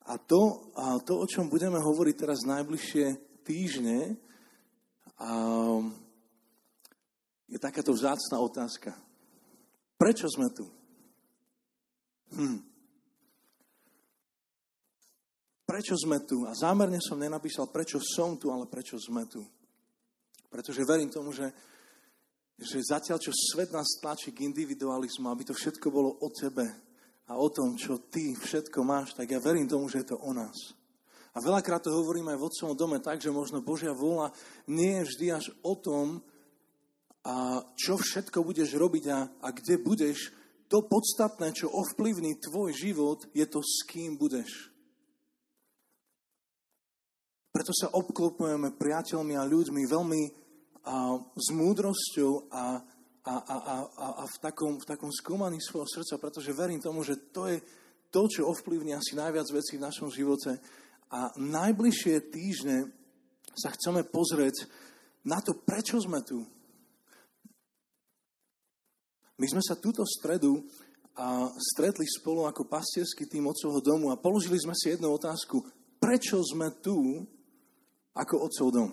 to, o čom budeme hovoriť teraz najbližšie týždne, je takáto vzácna otázka. Prečo sme tu? Prečo sme tu? A zámerne som nenapísal, prečo som tu, ale prečo sme tu. Pretože verím tomu, že zatiaľ, čo svet nás tlačí k individualizmu, aby to všetko bolo o tebe a o tom, čo ty všetko máš, tak ja verím tomu, že je to o nás. A veľakrát to hovorím aj v Otcovom dome tak, že možno Božia vôľa nie je vždy až o tom, čo všetko budeš robiť a kde budeš. To podstatné, čo ovplyvní tvoj život, je to, s kým budeš. Preto sa obklopujeme priateľmi a ľuďmi veľmi s múdrosťou a v takom skúmaní svojho srdca, pretože verím tomu, že to je to, čo ovplyvní asi najviac vecí v našom živote. A najbližšie týždne sa chceme pozrieť na to, prečo sme tu. My sme sa túto stredu stretli spolu ako pastierský tým Otcovho domu a položili sme si jednu otázku. Prečo sme tu ako Otcov dom?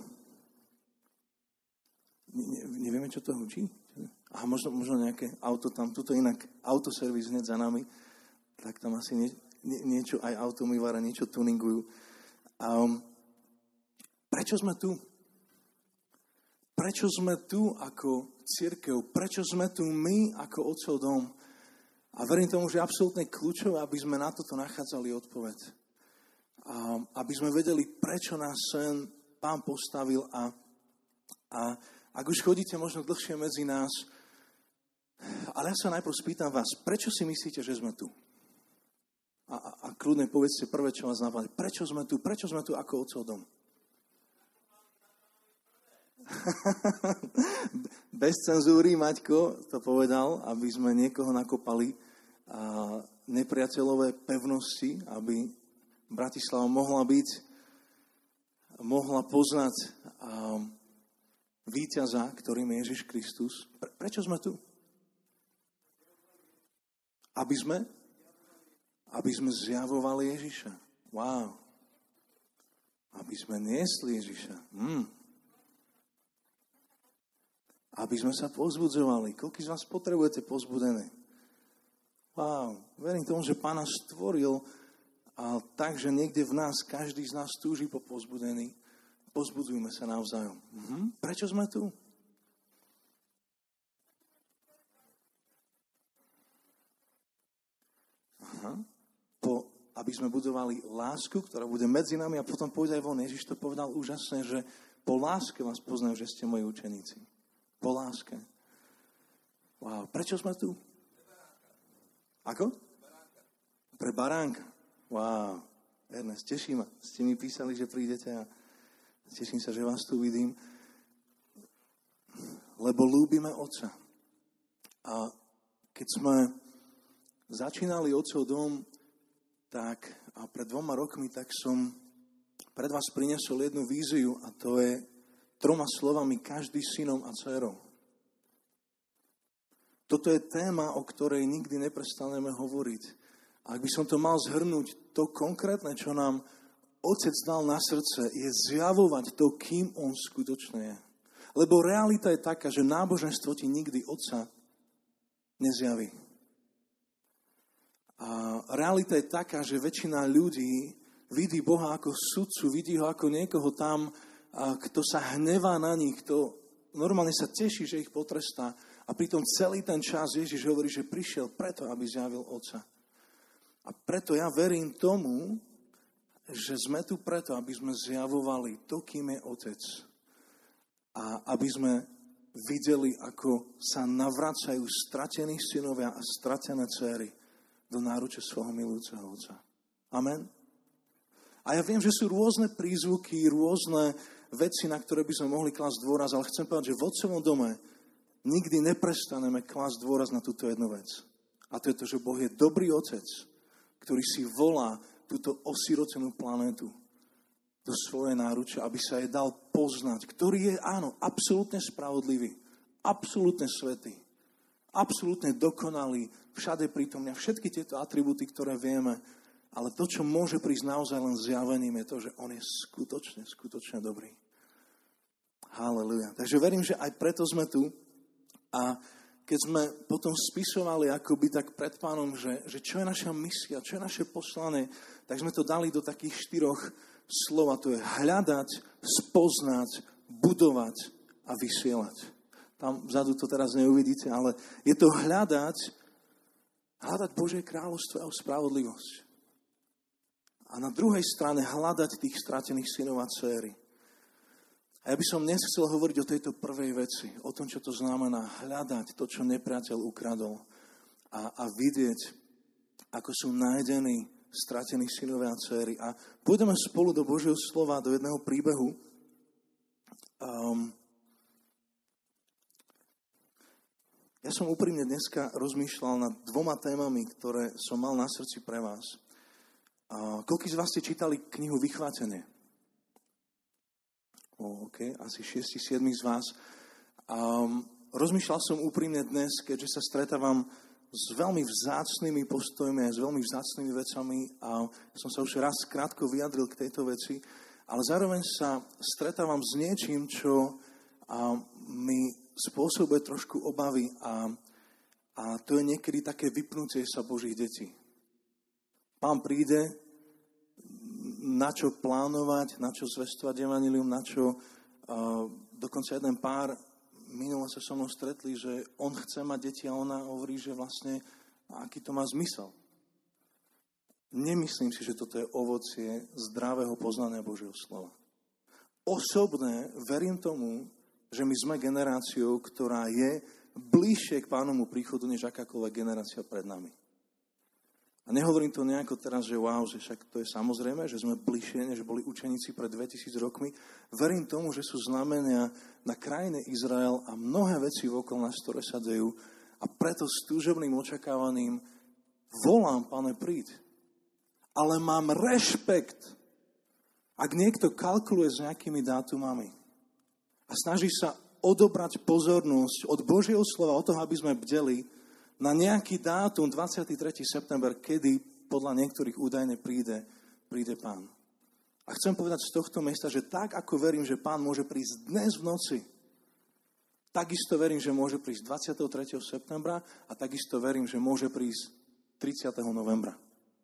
Nevieme, čo to hučí? Aha, možno nejaké auto tam, tuto inak autoservis hneď za nami, tak tam asi niečo, aj automývara, niečo tuningujú. Prečo sme tu? Prečo sme tu ako cirkev? Prečo sme tu my ako Otcov dom? A verím tomu, že je absolútne kľúčové, aby sme na toto nachádzali odpoveď. Aby sme vedeli, prečo nás sem Pán postavil a ak už chodíte možno dlhšie medzi nás, ale ja sa najprv spýtam vás, prečo si myslíte, že sme tu? A kľudne povedzte prvé, čo vás napadne. Prečo sme tu? Prečo sme tu ako Otcov dom? Bez cenzúry Maťko to povedal, aby sme niekoho nakopali nepriateľové pevnosti, aby Bratislava mohla poznať víťaza, ktorým je Ježiš Kristus. Prečo sme tu? Aby sme zjavovali Ježiša. Wow. Aby sme niesli Ježiša. Aby sme sa pozbudzovali. Koľko z vás potrebujete pozbudené? Wow. Verím tomu, že Pán nás stvoril tak, že niekde v nás, každý z nás túži po pozbudení. Pozbudzujme sa navzájom. Prečo sme tu? Aby sme budovali lásku, ktorá bude medzi nami a potom pôjde aj von. Ježiš to povedal úžasne, že po láske vás poznajú, že ste moji učeníci. Po láske. Wow. Prečo sme tu? Ako? Pre baránka. Wow. Ernest, teší ma. Ste mi písali, že prídete a teším sa, že vás tu vidím. Lebo ľúbime Otca. A keď sme začínali Otcov dom, tak a pred 2 rokmi, tak som pred vás priniesol jednu víziu a to je 3 slovami každý synom a dcérou. Toto je téma, o ktorej nikdy neprestaneme hovoriť. A ak by som to mal zhrnúť, to konkrétne, čo nám Otec dal na srdce, je zjavovať to, kým on skutočne je. Lebo realita je taká, že náboženstvo ti nikdy Otca nezjaví. A realita je taká, že väčšina ľudí vidí Boha ako sudcu, vidí ho ako niekoho tam, kto sa hnevá na nich, kto normálne sa teší, že ich potrestá. A pritom celý ten čas Ježiš hovorí, že prišiel preto, aby zjavil Otca. A preto ja verím tomu, že sme tu preto, aby sme zjavovali to, kým je Otec. A aby sme videli, ako sa navracajú stratení synovia a stratené dcéry do náruče svojho milujúceho Otca. Amen. A ja viem, že sú rôzne prízvuky, rôzne veci, na ktoré by sme mohli klásť dôraz, ale chcem povedať, že v Otcovom dome nikdy neprestaneme klásť dôraz na túto jednu vec. A to je to, že Boh je dobrý Otec, ktorý si volá túto osirotenú planétu do svojej náruče, aby sa jej dal poznať, ktorý je, áno, absolútne spravodlivý, absolútne svätý, absolútne dokonalý, všade prítomný. Všetky tieto atribúty, ktoré vieme, ale to, čo môže prísť naozaj len zjavením, je to, že on je skutočne dobrý. Halelujá. Takže verím, že aj preto sme tu a keď sme potom spisovali akoby tak pred Pánom, že čo je naša misia, čo je naše poslanie, tak sme to dali do takých 4 slov, a to je hľadať, spoznať, budovať a vysielať. Tam vzadu to teraz neuvidíte, ale je to hľadať Božie kráľovstvo a spravodlivosť. A na druhej strane hľadať tých stratených synov a dcéry. A ja by som dnes chcel hovoriť o tejto prvej veci, o tom, čo to znamená hľadať to, čo nepriateľ ukradol a vidieť, ako sú nájdení stratení synovia a dcéry. A pôjdeme spolu do Božieho slova, do jedného príbehu. Ja som úprimne dneska rozmýšľal nad 2 témami, ktoré som mal na srdci pre vás. Koľký z vás ste čítali knihu Vychvátenie? Asi 6-7 z vás. Rozmýšľal som úprimne dnes, keďže sa stretávam s veľmi vzácnymi postojmi a s veľmi vzácnymi vecami a som sa už raz krátko vyjadril k tejto veci, ale zároveň sa stretávam s niečím, čo mi spôsobuje trošku obavy a to je niekedy také vypnutie sa Božích detí. Pán príde, na čo plánovať, na čo zvestovať evanjelium, na čo dokonca jeden pár minulo sa so mnou stretli, že on chce mať deti a ona hovorí, že vlastne aký to má zmysel. Nemyslím si, že toto je ovocie zdravého poznania Božieho slova. Osobne verím tomu, že my sme generáciou, ktorá je bližšie k Pánovu príchodu, než akákoľvek generácia pred nami. A nehovorím to nejako teraz, že wow, že však to je samozrejme, že sme bližšie, než boli učeníci pred 2000 rokmi. Verím tomu, že sú znamenia na krajine Izrael a mnohé veci okolo nás, ktoré sa dejú. A preto s túžobným očakávaním volám, Pane, príď. Ale mám rešpekt, ak niekto kalkuluje s nejakými dátumami a snaží sa odobrať pozornosť od Božieho slova, od toho, aby sme bdeli, na nejaký dátum 23. september, kedy podľa niektorých údajne príde Pán. A chcem povedať z tohto miesta, že tak, ako verím, že Pán môže prísť dnes v noci, takisto verím, že môže prísť 23. septembra a takisto verím, že môže prísť 30. novembra.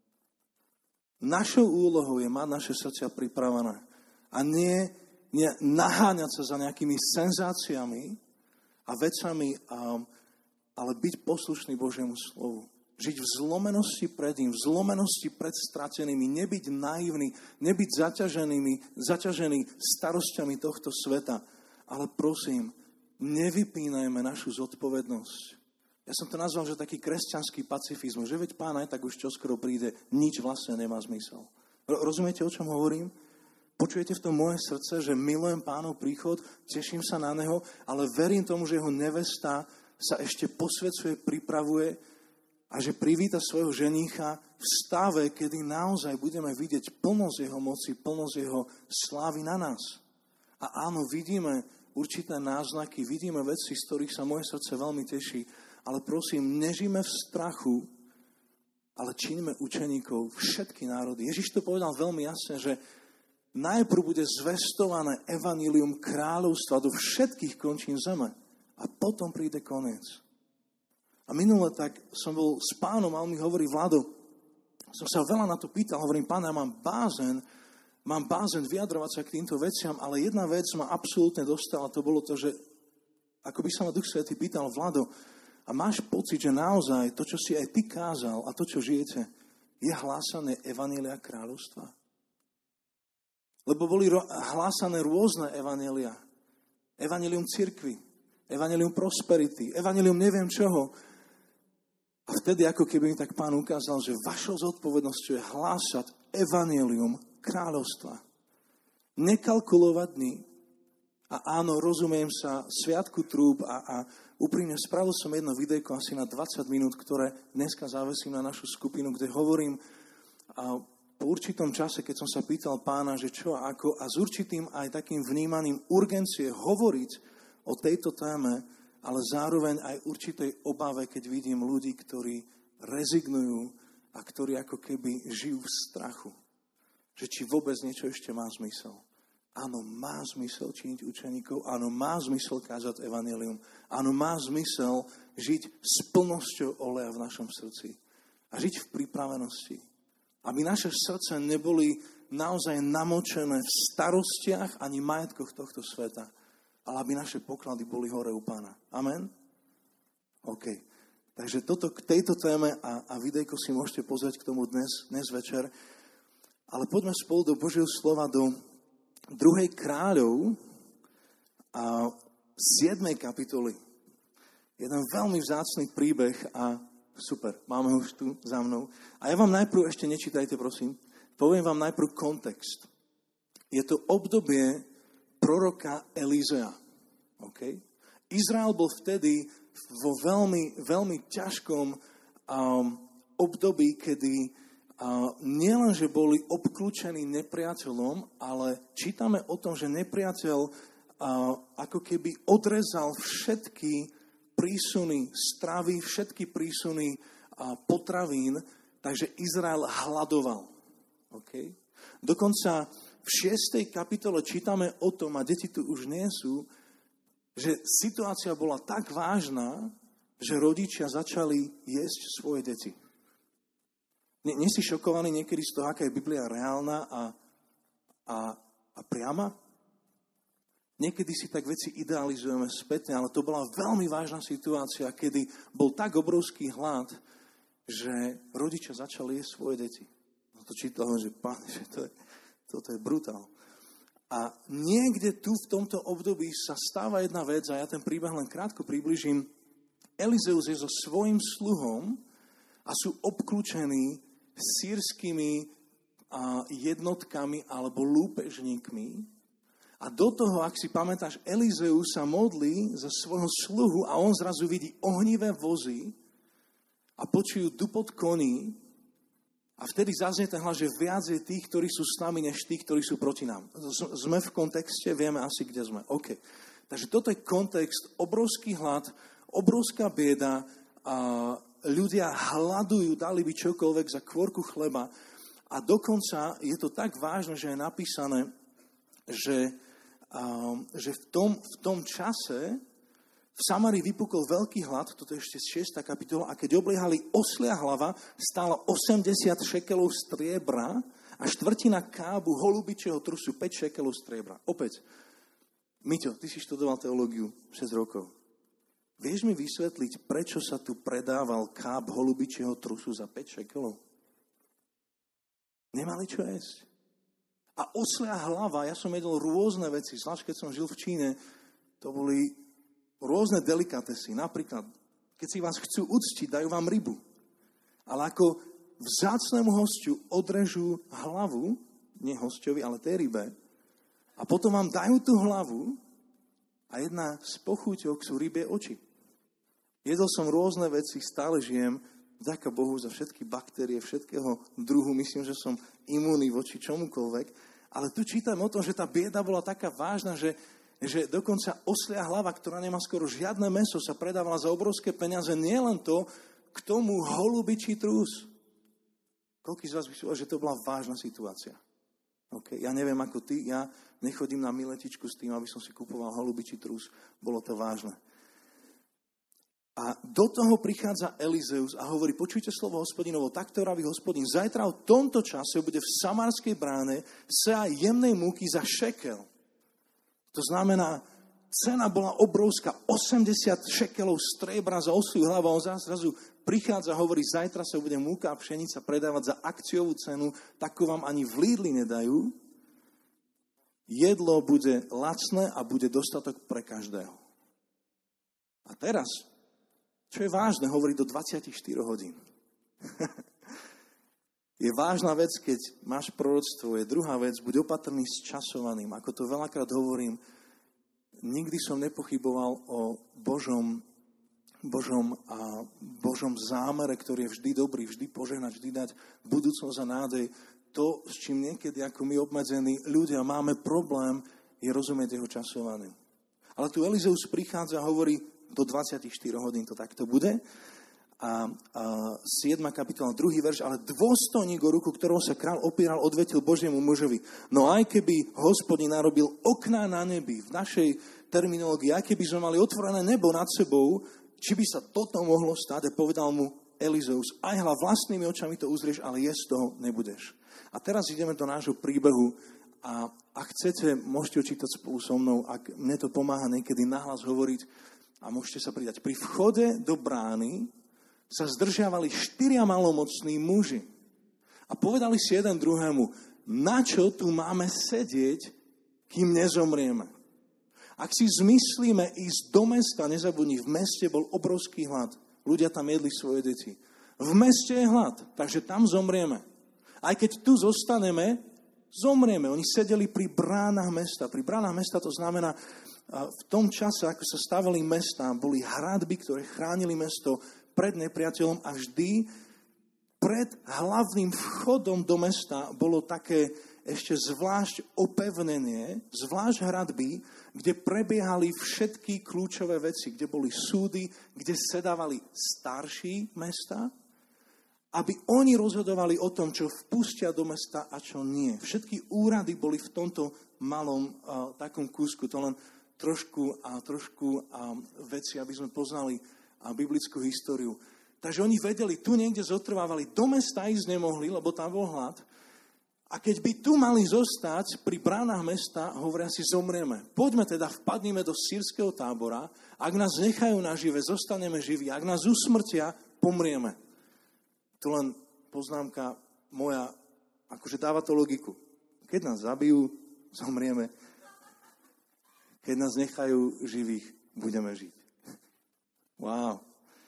Našou úlohou je mať naše srdcia pripravené a nie naháňať sa za nejakými senzáciami a vecami, ale byť poslušný Božiemu slovu. Žiť v zlomenosti pred ním, v zlomenosti pred stratenými, nebyť naivný, nebyť zaťažený starosťami tohto sveta. Ale prosím, nevypínajme našu zodpovednosť. Ja som to nazval, že taký kresťanský pacifizmus, že veď Pán aj tak už čoskoro príde, nič vlastne nemá zmysel. Rozumiete, o čom hovorím? Počujete v tom moje srdce, že milujem Pánov príchod, teším sa na neho, ale verím tomu, že jeho nevesta sa ešte posvedzuje, pripravuje a že privíta svojho ženícha v stave, kedy naozaj budeme vidieť plnosť jeho moci, plnosť jeho slávy na nás. A áno, vidíme určité náznaky, vidíme veci, z ktorých sa moje srdce veľmi teší, ale prosím, nežíme v strachu, ale čiňme učeníkov všetky národy. Ježiš to povedal veľmi jasne, že najprv bude zvestované evanjelium kráľovstva do všetkých končín zeme. A potom príde koniec. A minule tak som bol s Pánom a on mi hovorí, Vlado, som sa veľa na to pýtal, hovorím, Pán, ja mám bázen vyjadrovať sa k týmto veciam, ale jedna vec ma absolútne dostala, to bolo to, že ako by sa ma Duch Svätý pýtal, Vlado, a máš pocit, že naozaj to, čo si aj ty kázal a to, čo žijete, je hlásané evanjelia kráľovstva? Lebo boli hlásané rôzne evanjelia. Evanjelium cirkvi, evanjelium prosperity, evanjelium neviem čoho. A vtedy ako keby mi tak Pán ukázal, že vašou zodpovednosťou je hlásať evanjelium kráľovstva. Nekalkulovať dny. A áno, rozumiem sa, sviatku trúb a úprimne spravil som jedno videjko asi na 20 minút, ktoré dneska zavesím na našu skupinu, kde hovorím po určitom čase, keď som sa pýtal Pána, že čo a ako, a s určitým aj takým vnímaním urgencie hovoriť o tejto téme, ale zároveň aj určitej obave, keď vidím ľudí, ktorí rezignujú a ktorí ako keby žijú v strachu. Že či vôbec niečo ešte má zmysel. Áno, má zmysel činiť učeníkov, áno, má zmysel kázať evanjelium, áno, má zmysel žiť s plnosťou oleja v našom srdci a žiť v pripravenosti. Aby naše srdce neboli naozaj namočené v starostiach ani majetkoch tohto sveta, ale aby naše poklady boli hore u Pána. Amen? OK. Takže toto k tejto téme a videjko si môžete pozrieť k tomu dnes večer. Ale poďme spolu do Božieho slova, do 2. Kráľov a 7. kapitoly. Jeden veľmi vzácny príbeh a super, máme ho už tu za mnou. A ja vám najprv, ešte nečítajte prosím, poviem vám najprv kontext. Je to obdobie proroka Elizea. Okay? Izrael bol vtedy vo veľmi, veľmi ťažkom období, kedy nielenže boli obklúčení nepriateľom, ale čítame o tom, že nepriateľ ako keby odrezal všetky prísuny stravy, všetky prísuny potravín, takže Izrael hladoval. Okay? Dokonca v 6. kapitole čítame o tom, a deti tu už nie sú, že situácia bola tak vážna, že rodičia začali jesť svoje deti. Nie si šokovaný niekedy z toho, aká je Biblia reálna a priama? Niekedy si tak veci idealizujeme spätne, ale to bola veľmi vážna situácia, kedy bol tak obrovský hlad, že rodičia začali jesť svoje deti. No to čítal, že Pán, že toto je brutál. A niekde tu v tomto období sa stáva jedna vec, a ja ten príbeh len krátko približím. Elizeus je so svojím sluhom a sú obklúčení sýrskymi jednotkami alebo lúpežníkmi. A do toho, ak si pamätáš, Elizeus sa modlí za svojho sluhu a on zrazu vidí ohnivé vozy a počujú dupot koní a vtedy zaznie ten hlas, že viac je tých, ktorí sú s nami, než tých, ktorí sú proti nám. Sme v kontexte, vieme asi, kde sme. OK. Takže toto je kontext, obrovský hlad, obrovská bieda, ľudia hľadujú, dali by čokoľvek za kvorku chleba. A dokonca je to tak vážne, že je napísané, že v tom čase v Samárii vypukol veľký hlad, toto je ešte z 6. kapitola, a keď obliehali oslia hlava, stálo 80 šekelov striebra a štvrtina kábu holubičieho trusu, 5 šekelov striebra. Opäť, Miťo, ty si študoval teológiu 6 rokov. Vieš mi vysvetliť, prečo sa tu predával káb holubičieho trusu za 5 šekelov? Nemali čo jesť. A oslia hlava, ja som jedol rôzne veci, zvlášť keď som žil v Číne, to boli rôzne delikatesy. Napríklad, keď si vás chcú uctiť, dajú vám rybu. Ale ako vzácnemu hostiu odrežú hlavu, nie hosťovi, ale tej rybe, a potom vám dajú tú hlavu a jedna z pochúťok sú rybie oči. Jedol som rôzne veci, stále žijem, vďaka Bohu za všetky baktérie, všetkého druhu, myslím, že som imúnny voči čomukoľvek, ale tu čítam o tom, že tá bieda bola taká vážna, že dokonca oslia hlava, ktorá nemá skoro žiadne mäso, sa predávala za obrovské peniaze, nie len to, k tomu holubičí trús. Koľký z vás by povedal, že to bola vážna situácia? Okay. Ja neviem ako ty, ja nechodím na miletičku s tým, aby som si kupoval holubičí trús, bolo to vážne. A do toho prichádza Elizeus a hovorí, počujte slovo Hospodinovo, takto vraví Hospodin, zajtra o tomto čase bude v Samarskej bráne sea jemnej múky za šekel. To znamená, cena bola obrovská, 80 šekelov striebra za osliu hlavu. On zrazu prichádza a hovorí, zajtra sa bude múka a pšenica predávať za akciovú cenu, takú vám ani v Lidli nedajú. Jedlo bude lacné a bude dostatok pre každého. A teraz, čo je vážne, hovorí do 24 hodín. Je vážna vec, keď máš proroctvo, je druhá vec, buď opatrný s časovaným. Ako to veľakrát hovorím, nikdy som nepochyboval o Božom zámere, ktorý je vždy dobrý, vždy požehnať, vždy dať budúcnosť a nádej. To, s čím niekedy ako my obmedzení ľudia máme problém, je rozumieť jeho časovaným. Ale tu Elizeus prichádza a hovorí, do 24 hodín to takto bude. 7. kapitola, 2. verš, ale dôstojník, o ruku ktorého sa král opieral, odvetil Božiemu mužovi. No aj keby Hospodin narobil okná na nebi, v našej terminológii, aj keby sme mali otvorené nebo nad sebou, či by sa toto mohlo stať, a povedal mu Elizeus, aj hľa vlastnými očami to uzrieš, ale jesť toho nebudeš. A teraz ideme do nášho príbehu a ak chcete, môžete čítať spolu so mnou, ak mne to pomáha niekedy nahlas hovoriť a môžete sa pridať. Pri vchode do brány sa zdržiavali 4 malomocní muži a povedali si jeden druhému, na čo tu máme sedieť, kým nezomrieme. Ak si zmyslíme ísť do mesta, nezabudni, v meste bol obrovský hlad. Ľudia tam jedli svoje deti. V meste je hlad, takže tam zomrieme. Aj keď tu zostaneme, zomrieme. Oni sedeli pri bránach mesta. Pri bránach mesta to znamená, v tom čase, ako sa stavali mesta, boli hradby, ktoré chránili mesto pred nepriateľom a vždy pred hlavným vchodom do mesta bolo také ešte zvlášť opevnenie, zvlášť hradby, kde prebiehali všetky kľúčové veci, kde boli súdy, kde sedávali starší mesta, aby oni rozhodovali o tom, čo vpustia do mesta a čo nie. Všetky úrady boli v tomto malom takom kúsku, to len trošku veci, aby sme poznali biblickú históriu. Takže oni vedeli, tu niekde zotrvávali, do mesta ísť nemohli, lebo tam bol hlad. A keď by tu mali zostať pri bránach mesta, hovoria si, zomrieme. Poďme teda, vpadnime do sírskeho tábora, ak nás nechajú nažive, zostaneme živí, ak nás usmrtia, pomrieme. Tu len poznámka moja, akože dáva to logiku. Keď nás zabijú, zomrieme. Keď nás nechajú živých, budeme žiť. Wow.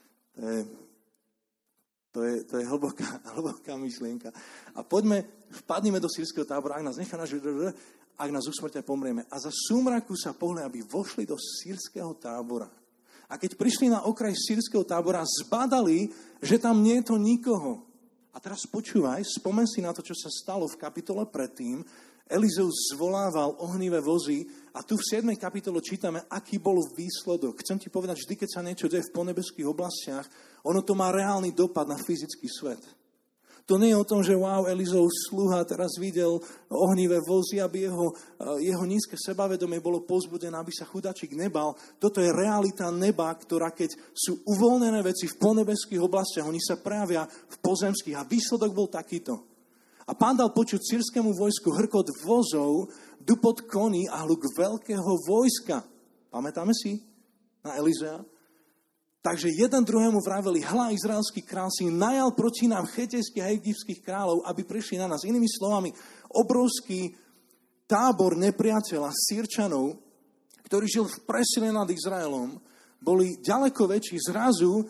To je hlboká myšlienka. A vpadnime do sírskeho tábora, ak nás nechá ak nás usmrtia, pomrieme. A za súmraku sa pohli, aby vošli do sírskeho tábora. A keď prišli na okraj sírskeho tábora, zbadali, že tam nie je to nikoho. A teraz počúvaj, spomen si na to, čo sa stalo v kapitole predtým. Elizeus zvolával ohnivé vozy a tu v 7. kapitole čítame, aký bol výsledok. Chcem ti povedať, vždy, keď sa niečo deje v ponebeských oblastiach, ono to má reálny dopad na fyzický svet. To nie je o tom, že wow, Elizeus sluha teraz videl ohnivé vozy, aby jeho nízke sebavedomie bolo povzbudené, aby sa chudačík nebal. Toto je realita neba, ktorá keď sú uvoľnené veci v ponebeských oblastiach, oni sa prejavia v pozemských. A výsledok bol takýto. A pán dal počuť sírskému vojsku hrkot vozov, dupot koní a hluk veľkého vojska. Pamätáme si na Elizea? Takže jeden druhému vraveli, hľa, izraelský král si najal proti nám chetejských a egyptských kráľov, aby prišli na nás. Inými slovami, obrovský tábor nepriateľa, Sýrčanov, ktorý žil v presile nad Izraelom, boli ďaleko väčší. Zrazu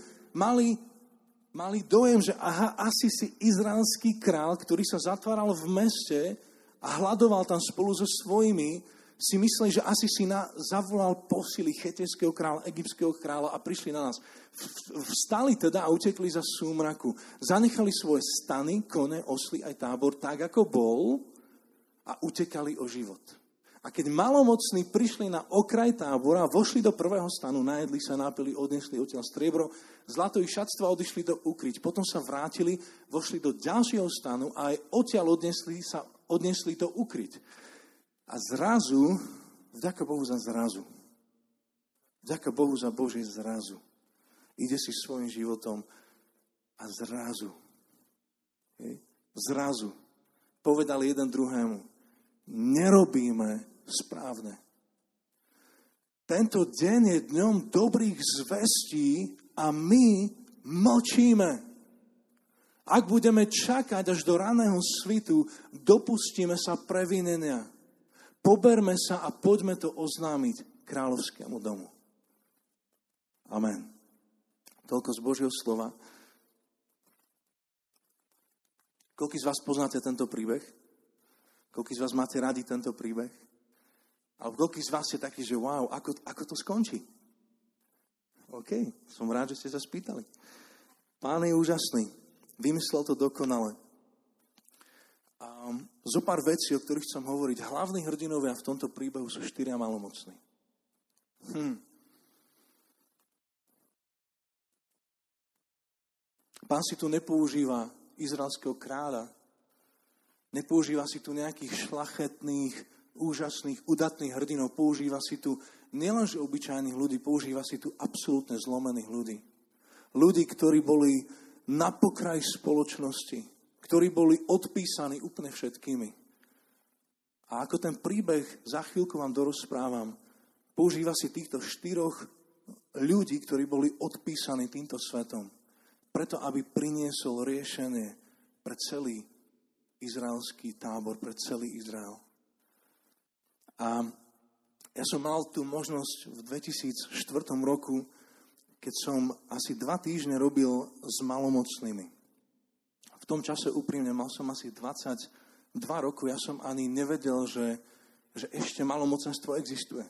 mali dojem, že aha, asi si izraelský král, ktorý sa zatváral v meste a hľadoval tam spolu so svojimi, si mysleli, že asi si zavolal posily chetejského kráľa, egyptského kráľa a prišli na nás. Vstali teda a utekli za súmraku. Zanechali svoje stany, kone, osly aj tábor tak, ako bol a utekali o život. A keď malomocní prišli na okraj tábora, vošli do prvého stanu, najedli sa, napili, odnesli odtiaľ striebro, zlato ich šatstva, odišli do ukryť. Potom sa vrátili, vošli do ďalšieho stanu a aj odtiaľ odnesli to ukryť. A zrazu, vďaka Bohu za zrazu, vďaka Bohu za Božie zrazu, ide si svojim životom a zrazu povedali jeden druhému, nerobíme správne. Tento deň je dňom dobrých zvestí a my mlčíme. Ak budeme čakať až do raného svitu, dopustíme sa previnenia. Poberme sa a poďme to oznámiť kráľovskému domu. Amen. Toľko z Božieho slova. Koľký z vás poznáte tento príbeh? Koľký z vás máte radi tento príbeh? Ale koľký z vás je taký, že wow, ako to skončí? OK, som rád, že ste sa spýtali. Pán je úžasný. Vymyslel to dokonale. Zo pár vecí, o ktorých chcem hovoriť. Hlavní hrdinovia v tomto príbehu sú 4 malomocní. Pán si tu nepoužíva izraelského kráľa, nepoužíva si tu nejakých šlachetných, úžasných, udatných hrdinov, používa si tu nielenže obyčajných ľudí, používa si tu absolútne zlomených ľudí. Ľudí, ktorí boli na pokraji spoločnosti, ktorí boli odpísaní úplne všetkými. A ako ten príbeh za chvíľku vám dorozprávam, používa si týchto 4 ľudí, ktorí boli odpísaní týmto svetom, preto aby priniesol riešenie pre celý izraelský tábor, pre celý Izrael. A ja som mal tú možnosť v 2004 roku, keď som asi 2 týždne robil s malomocnými. V tom čase úprimne mal som asi 22 rokov, ja som ani nevedel, že ešte malomocenstvo existuje.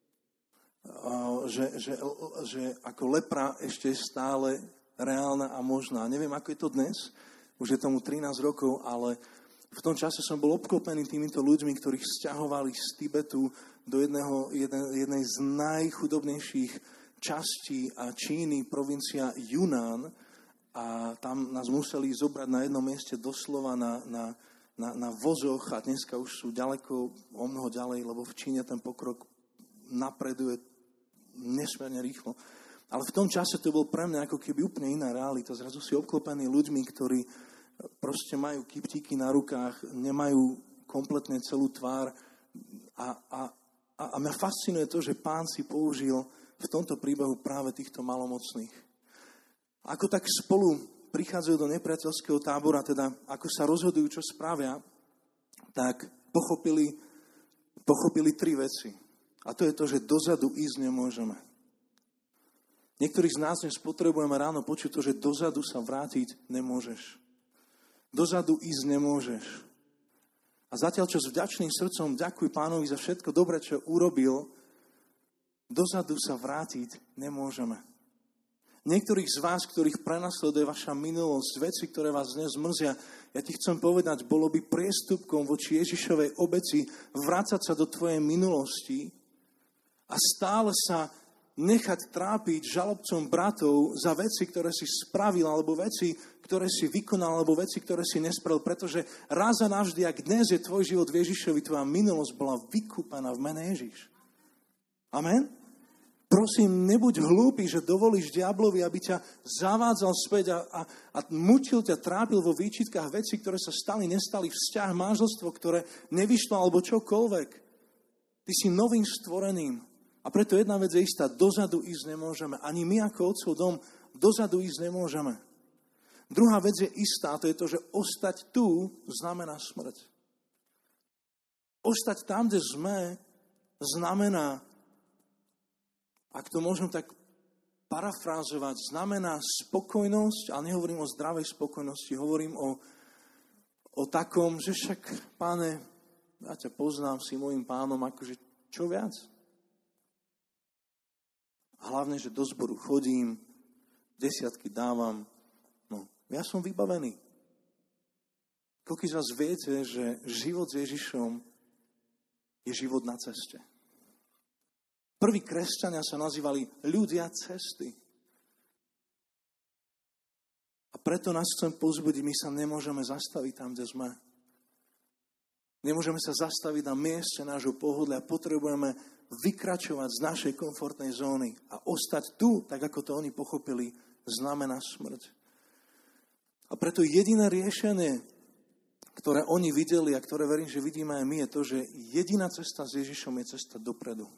Že ako lepra ešte je stále reálna a možná. Neviem, ako je to dnes, už je tomu 13 rokov, ale v tom čase som bol obklopený týmito ľuďmi, ktorých sťahovali z Tibetu do jednej z najchudobnejších častí Číny, provincia Yunnan, a tam nás museli zobrať na jednom mieste doslova na vozoch a dneska už sú ďaleko, o mnoho ďalej, lebo v Číne ten pokrok napreduje nesmierne rýchlo. Ale v tom čase to bol pre mňa ako keby úplne iná realita. Zrazu si obklopený ľuďmi, ktorí proste majú kyptíky na rukách, nemajú kompletne celú tvár a mňa fascinuje to, že Pán si použil v tomto príbehu práve týchto malomocných. Ako tak spolu prichádzajú do nepriateľského tábora, teda ako sa rozhodujú, čo spravia, tak pochopili 3 veci. A to je to, že dozadu ísť nemôžeme. Niektorí z nás dnes potrebujeme ráno počuť to, že dozadu sa vrátiť nemôžeš. Dozadu ísť nemôžeš. A zatiaľ, čo s vďačným srdcom ďakuj Pánovi za všetko dobré, čo urobil, dozadu sa vrátiť nemôžeme. Niektorých z vás, ktorých prenasleduje vaša minulosť, veci, ktoré vás dnes mrzia, ja ti chcem povedať, bolo by priestupkom voči Ježišovej obeti vrácať sa do tvojej minulosti a stále sa nechať trápiť žalobcom bratov za veci, ktoré si spravil, alebo veci, ktoré si vykonal, alebo veci, ktoré si nespravil, pretože raz a navždy, ak dnes je tvoj život v Ježišovi, tvoja minulosť bola vykúpaná v mene Ježiš. Amen? Prosím, nebuď hlúpy, že dovolíš diablovi, aby ťa zavádzal späť a mučil ťa, trápil vo výčitkách veci, ktoré sa stali, nestali, vzťah, manželstvo, ktoré nevyšlo, alebo čokoľvek. Ty si novým stvoreným. A preto jedna vec je istá, dozadu ísť nemôžeme. Ani my ako Otcov dom dozadu ísť nemôžeme. Druhá vec je istá, to je to, že ostať tu znamená smrť. Ostať tam, kde sme, znamená, ak to môžem tak parafrázovať, znamená spokojnosť, ale nehovorím o zdravej spokojnosti, hovorím o takom, že však, Páne, ja ťa poznám, si môjim Pánom, akože čo viac? A hlavne, že do zboru chodím, 10 dávam, no, ja som vybavený. Koľko z vás viete, že život s Ježišom je život na ceste. Prví kresťania sa nazývali ľudia cesty. A preto nás chcem povzbudiť, my sa nemôžeme zastaviť tam, kde sme. Nemôžeme sa zastaviť na mieste nášho pohodlia. Potrebujeme vykračovať z našej komfortnej zóny a ostať tu, tak ako to oni pochopili, znamená smrť. A preto jediné riešenie, ktoré oni videli a ktoré verím, že vidíme aj my, je to, že jediná cesta s Ježišom je cesta dopredu.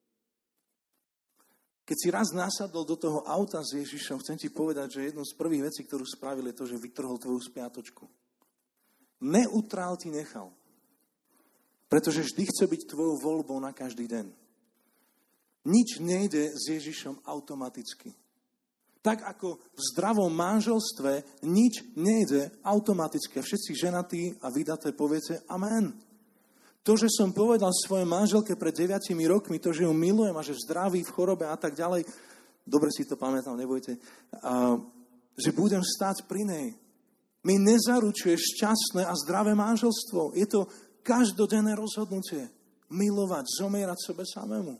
Keď si raz nasadol do toho auta s Ježišom, chcem ti povedať, že jednu z prvých vecí, ktorú spravil, je to, že vytrhol tvoju spiatočku. Neutrál ti nechal. Pretože vždy chce byť tvojou voľbou na každý deň. Nič nejde s Ježišom automaticky. Tak ako v zdravom manželstve nič nejde automaticky. A všetci ženatí a vydaté poviete amen. To, že som povedal svojej manželke pred 9 rokmi, to, že ju milujem a že v zdraví, v chorobe a tak ďalej, dobre si to pamätám, nebojte, že budem stáť pri nej. Mi nezaručuje šťastné a zdravé manželstvo. Je to každodenné rozhodnutie. Milovať, zomierať sebe samému.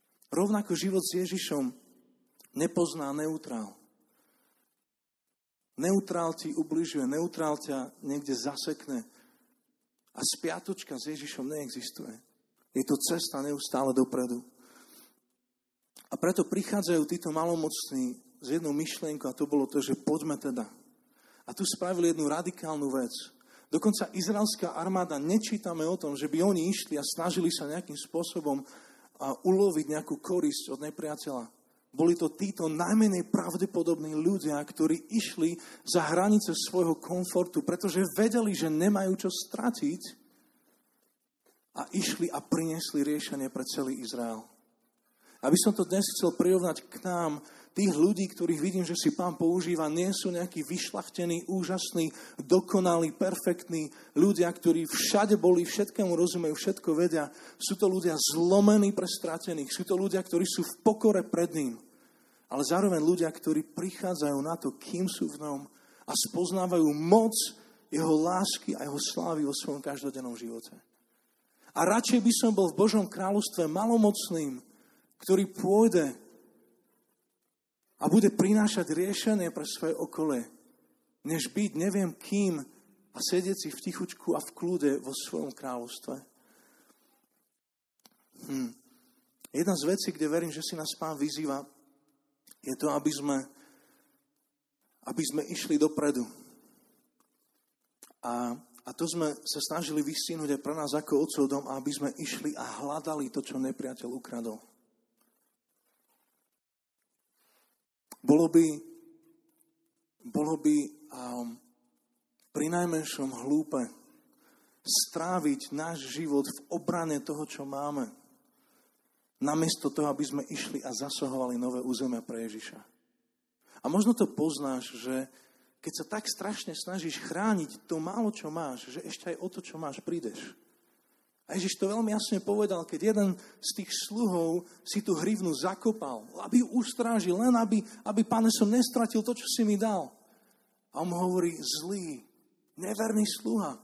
Rovnako život s Ježišom nepozná neutrál. Neutrál ti ubližuje, neutrál ťa niekde zasekne. A spiatočka s Ježišom neexistuje. Je to cesta neustále dopredu. A preto prichádzajú títo malomocní s jednou myšlienkou, a to bolo to, že poďme teda. A tu spravili jednu radikálnu vec. Dokonca izraelská armáda, nečítame o tom, že by oni išli a snažili sa nejakým spôsobom uloviť nejakú korisť od nepriateľa. Boli to títo najmenej pravdepodobní ľudia, ktorí išli za hranice svojho komfortu, pretože vedeli, že nemajú čo stratiť a išli a priniesli riešenie pre celý Izrael. Aby som to dnes chcel prirovnať k nám, tých ľudí, ktorých vidím, že si Pán používa, nie sú nejakí vyšľachtení, úžasní, dokonalí, perfektní ľudia, ktorí všade boli, všetkému rozumejú, všetko vedia. Sú to ľudia zlomení pre stratených, sú to ľudia, ktorí sú v pokore pred ním, ale zároveň ľudia, ktorí prichádzajú na to, kým sú v ňom a spoznávajú moc jeho lásky a jeho slávy vo svojom každodennom živote. A radšej by som bol v Božom kráľovstve malomocným, ktorý pôjde a bude prinášať riešenie pre svoje okolie, než byť neviem kým a sedieť si v tichučku a v kľude vo svojom kráľovstve. Jedna z vecí, kde verím, že si nás Pán vyzýva, je to, aby sme išli dopredu. A to sme sa snažili vystihnúť aj pre nás ako otcov dom, aby sme išli a hľadali to, čo nepriateľ ukradol. Bolo by pri najmenšom hlúpe stráviť náš život v obrane toho, čo máme, namiesto toho, aby sme išli a zasahovali nové územia pre Ježiša. A možno to poznáš, že keď sa tak strašne snažíš chrániť to málo, čo máš, že ešte aj o to, čo máš, prídeš. A Ježiš to veľmi jasne povedal, keď jeden z tých sluhov si tú hrivnu zakopal, aby ju ustrážil, len aby Pane, som nestratil to, čo si mi dal. A on mu hovorí, zlý, neverný sluha.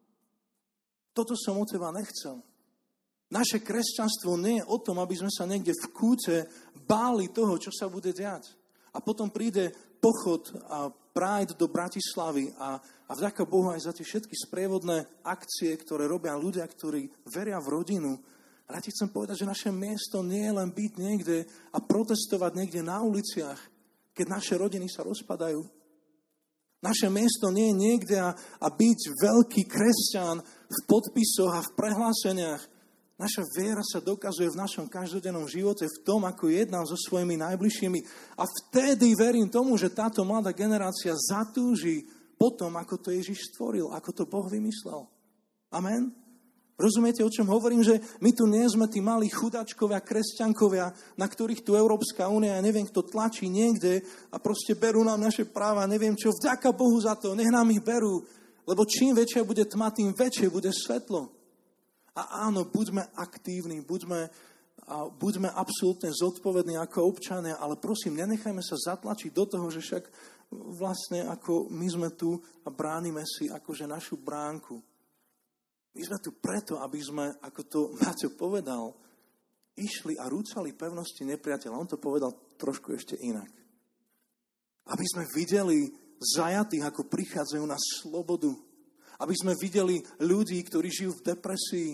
Toto som od teba nechcel. Naše kresťanstvo nie je o tom, aby sme sa niekde v kúte báli toho, čo sa bude diať. A potom príde pochod a Pride do Bratislavy a vďaka Bohu aj za tie všetky sprievodné akcie, ktoré robia ľudia, ktorí veria v rodinu. A ja ti chcem povedať, že naše miesto nie je len byť niekde a protestovať niekde na uliciach, keď naše rodiny sa rozpadajú. Naše miesto nie je niekde a byť veľký kresťan v podpisoch a v prehláseniach. Naša viera sa dokazuje v našom každodennom živote, v tom, ako jednám so svojimi najbližšími. A vtedy verím tomu, že táto mladá generácia zatúži po tom, ako to Ježiš stvoril, ako to Boh vymyslel. Amen? Rozumiete, o čom hovorím? Že my tu nie sme tí malí chudáčkovia, kresťankovia, na ktorých tu Európska únia, neviem, kto tlačí niekde a proste berú nám naše práva, neviem čo. Vďaka Bohu za to, nech nám ich berú. Lebo čím väčšia bude tma, tým väčšie bude svetlo. A áno, buďme aktívni, buďme absolútne zodpovední ako občania, ale prosím, nenechajme sa zatlačiť do toho, že však vlastne ako my sme tu a bránime si akože našu bránku. My sme tu preto, aby sme, ako to Maťo povedal, išli a rúcali pevnosti nepriateľa. On to povedal trošku ešte inak. Aby sme videli zajatých, ako prichádzajú na slobodu. Aby sme videli ľudí, ktorí žijú v depresii.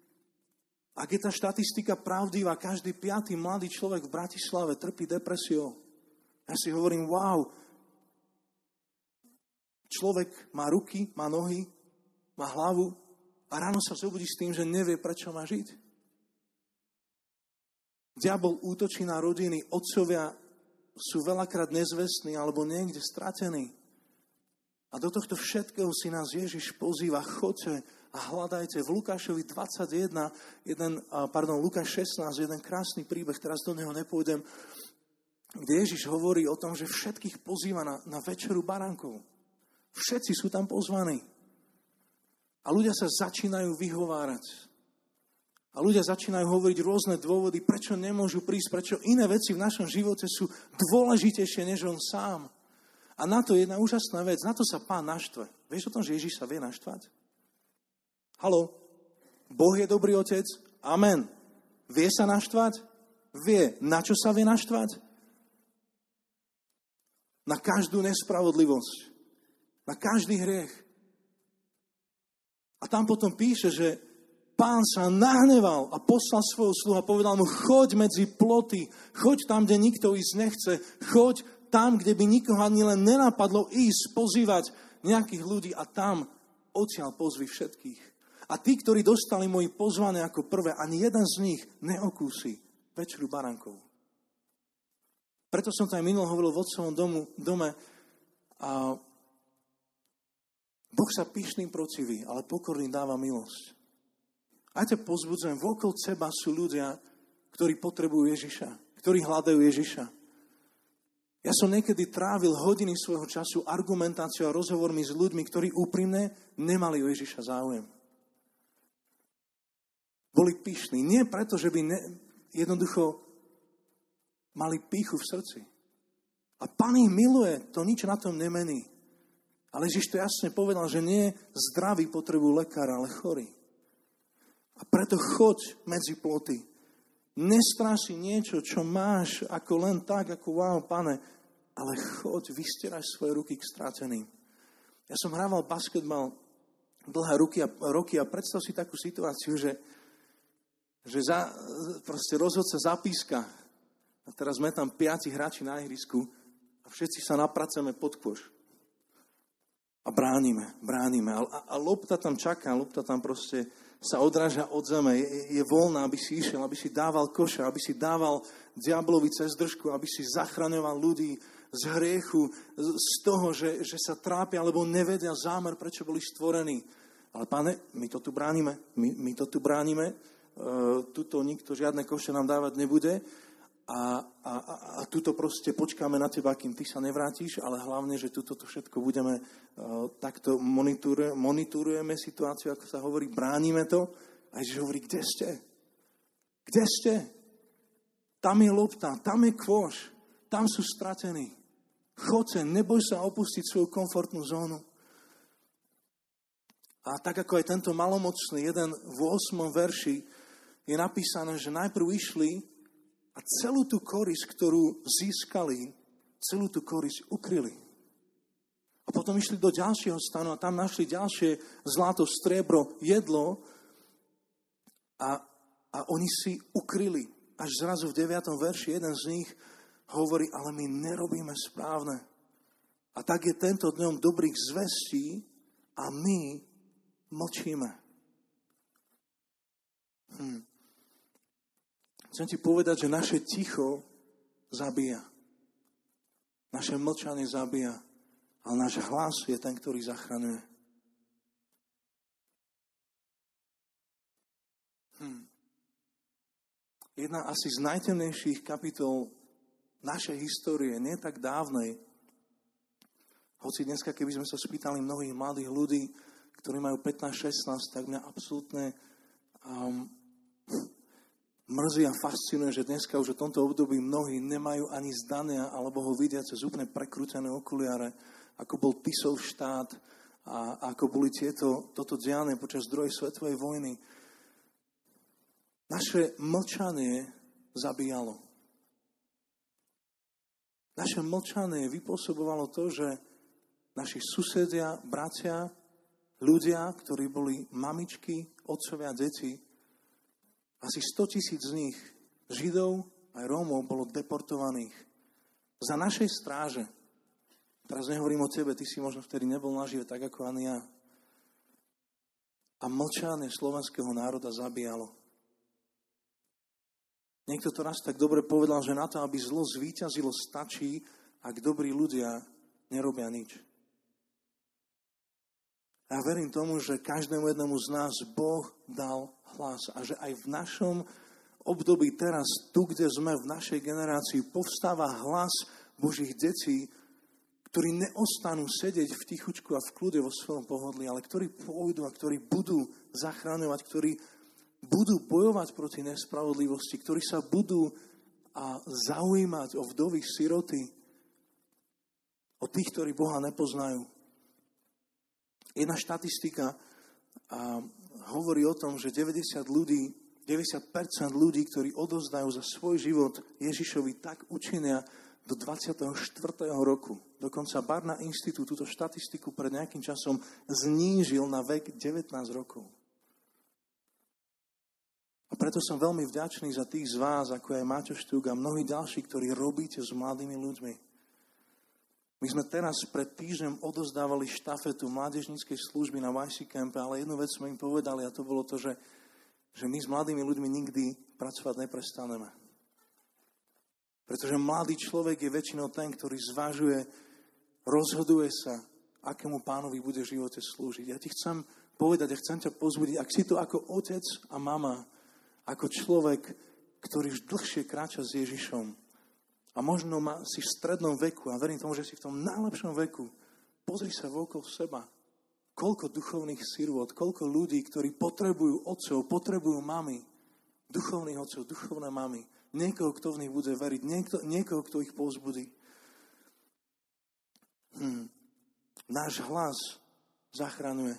Ak je tá štatistika pravdivá, každý 5. mladý človek v Bratislave trpí depresiou. Ja si hovorím, wow, človek má ruky, má nohy, má hlavu a ráno sa zobudí s tým, že nevie, prečo má žiť. Diabol útočí na rodiny, otcovia sú veľakrát nezvestní alebo niekde stratení. A do tohto všetkého si nás Ježiš pozýva, choďte a hľadajte. V Lukášovi 21, Lukáš 16, jeden krásny príbeh, teraz do neho nepôjdem, kde Ježiš hovorí o tom, že všetkých pozýva na večeru baránkov. Všetci sú tam pozvaní. A ľudia sa začínajú vyhovárať. A ľudia začínajú hovoriť rôzne dôvody, prečo nemôžu prísť, prečo iné veci v našom živote sú dôležitejšie než on sám. A na to je jedna úžasná vec, na to sa Pán naštve. Vieš o tom, že Ježiš sa vie naštvať? Haló, Boh je dobrý otec? Amen. Vie sa naštvať? Vie. Na čo sa vie naštvať? Na každú nespravodlivosť. Na každý hriech. A tam potom píše, že Pán sa nahneval a poslal svojho sluhu a povedal mu, choď medzi ploty, choď tam, kde nikto ísť nechce, choď tam, kde by nikoho ani len nenapadlo ísť, pozývať nejakých ľudí a tam odtiaľ pozvi všetkých. A tí, ktorí dostali moje pozvanie ako prvé, ani jeden z nich neokúsi večeru barankov. Preto som to aj minul hovoril v otcovom dome a Boh sa pyšným prociví, ale pokorným dáva milosť. A ja ťa pozbudzujem, vokol seba sú ľudia, ktorí potrebujú Ježiša, ktorí hľadajú Ježiša. Ja som niekedy trávil hodiny svojho času argumentáciou a rozhovormi s ľuďmi, ktorí úprimne nemali o Ježiša záujem. Boli pyšní. Nie preto, že by jednoducho mali pýchu v srdci. A Pán ich miluje, to nič na tom nemení. Ale Ježiš to jasne povedal, že nie zdraví potrebujú lekára, ale chorí. A preto choď medzi ploty. Nestráši niečo, čo máš ako len tak, ako wow, Pane, ale choď, vystieraj svoje ruky k stráteným. Ja som hrával basketbal dlhé roky a predstav si takú situáciu, že proste rozhodca zapíska a teraz sme tam 5 hráči na ihrisku a všetci sa napracujeme pod koš. A bránime. A lopta tam čaká, lopta tam proste sa odráža od zeme, je voľná, aby si išiel, aby si dával koša, aby si dával diablovi cez držku, aby si zachraňoval ľudí z hriechu, z toho, že sa trápia, alebo nevedia zámer, prečo boli stvorení. Ale Pane, my to tu bránime, tuto nikto žiadne koše nám dávať nebude a tuto proste počkáme na teba, kým ty sa nevrátiš, ale hlavne, že tuto všetko budeme takto monitorujeme situáciu, ako sa hovorí, bránime to. A Ježiš hovorí, kde ste? Kde ste? Tam je lopta, tam je kôš, tam sú stratení. Chodce, neboj sa opustiť svoju komfortnú zónu. A tak ako aj tento malomocný, jeden v 8. verši je napísané, že najprv išli a celú tú korisť, ktorú získali, celú tú korisť ukryli. A potom išli do ďalšieho stanu a tam našli ďalšie zlato, striebro, jedlo a oni si ukryli. Až zrazu v 9. verši jeden z nich hovorí, ale my nerobíme správne. A tak je tento dňom dobrých zvestí a my mlčíme. Chcem ti povedať, že naše ticho zabíja. Naše mlčanie zabíja. Ale náš hlas je ten, ktorý zachraňuje. Jedna asi z najtemnejších kapitol našej histórie, nie tak dávnej, hoci dneska, keby sme sa spýtali mnohých mladých ľudí, ktorí majú 15-16, tak mňa absolútne mrzí a fascinuje, že dneska už v tomto období mnohí nemajú ani zdania, alebo ho vidia cez úplne prekrútené okuliare, ako bol Tisov štát a ako boli toto diané počas druhej svetovej vojny. Naše mlčanie zabíjalo. Naše mlčanie vypôsobovalo to, že naši susedia, bratia, ľudia, ktorí boli mamičky, otcovia, deti, asi 100,000 z nich, Židov aj Rómov, bolo deportovaných za našej stráže. Teraz nehovorím o tebe, ty si možno vtedy nebol nažive, tak ako ani ja. A mlčanie slovenského národa zabíjalo. Niekto to raz tak dobre povedal, že na to, aby zlo zvíťazilo, stačí, ak dobrí ľudia nerobia nič. Ja verím tomu, že každému jednomu z nás Boh dal hlas a že aj v našom období teraz, tu, kde sme v našej generácii, povstáva hlas Božích detí, ktorí neostanú sedieť v tichučku a v kľude vo svojom pohodlí, ale ktorí pôjdu a ktorí budú zachraňovať, ktorí budú bojovať proti nespravodlivosti, ktorí sa budú zaujímať o vdovy, siroty, o tých, ktorí Boha nepoznajú. Jedna štatistika hovorí o tom, že 90% ľudí, ktorí odovzdajú za svoj život Ježišovi, tak učinia, do 24. roku. Dokonca Barna Institút túto štatistiku pred nejakým časom znížil na vek 19 rokov. A preto som veľmi vďačný za tých z vás, ako aj Máťo Štúk a mnohí ďalší, ktorí robíte s mladými ľuďmi. My sme teraz pred týždňom odozdávali štafetu mládežníckej služby na YC Campe, ale jednu vec sme im povedali a to bolo to, že my s mladými ľuďmi nikdy pracovať neprestaneme. Pretože mladý človek je väčšinou ten, ktorý zvažuje, rozhoduje sa, akému pánovi bude v živote slúžiť. Ja ti chcem povedať, ja chcem ťa pozbudiť, ak si to ako otec a mama, ako človek, ktorý už dlhšie kráča s Ježišom a možno si v strednom veku a verím tomu, že si v tom najlepšom veku, pozri sa okolo seba, koľko duchovných sirôt, koľko ľudí, ktorí potrebujú otcov, potrebujú mami, duchovných otcov, duchovné mami, niekoho, kto v nich bude veriť, niekoho, kto ich povzbudí. Náš hlas zachraňuje.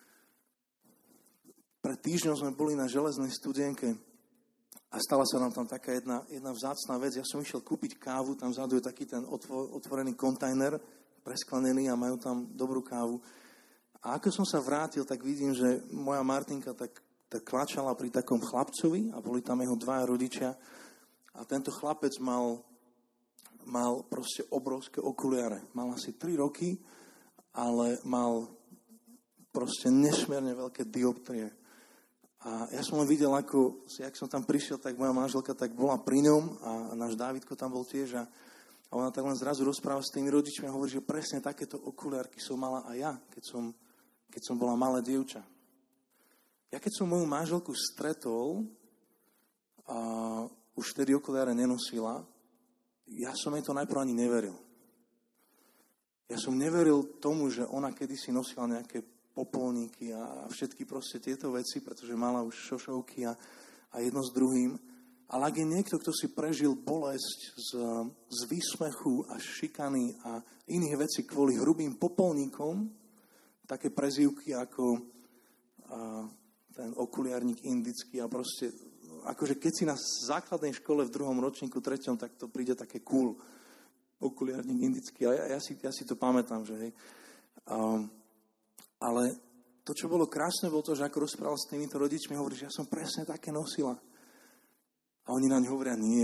Pred týždňom sme boli na železnej studienke a stala sa nám tam taká jedna vzácna vec. Ja som išiel kúpiť kávu, tam vzadu je taký ten otvorený kontajner, presklenený a majú tam dobrú kávu. A ako som sa vrátil, tak vidím, že moja Martinka tak klačala pri takom chlapcovi a boli tam jeho dvaja rodičia. A tento chlapec mal proste obrovské okuliare. Mal asi 3 roky, ale mal proste nesmierne veľké dioptrie. A ja som len videl, jak som tam prišiel, tak moja manželka tak bola pri ňom a náš Dávidko tam bol tiež a ona tak len zrazu rozpráva s tými rodičmi a hovorí, že presne takéto okuliarky som mala aj ja, keď som bola malé dievča. Ja keď som moju manželku stretol a už vtedy okuliare nenosila, ja som jej to najprv ani neveril. Ja som neveril tomu, že ona kedysi nosila nejaké popolníky a všetky proste tieto veci, pretože mala už šošovky a jedno s druhým. Ale ak je niekto, kto si prežil bolesť z výsmechu a šikany a iných vecí kvôli hrubým popolníkom, také prezývky ako ten okuliarník indický a proste akože keď si na základnej škole v 2. ročníku, 3., tak to príde také cool okuliarník indický. A ja si to pamätám, že hej. Ale to, čo bolo krásne, bolo to, že ako rozprával s týmito rodičmi, hovorí, že ja som presne také nosila. A oni na ňu hovoria, nie,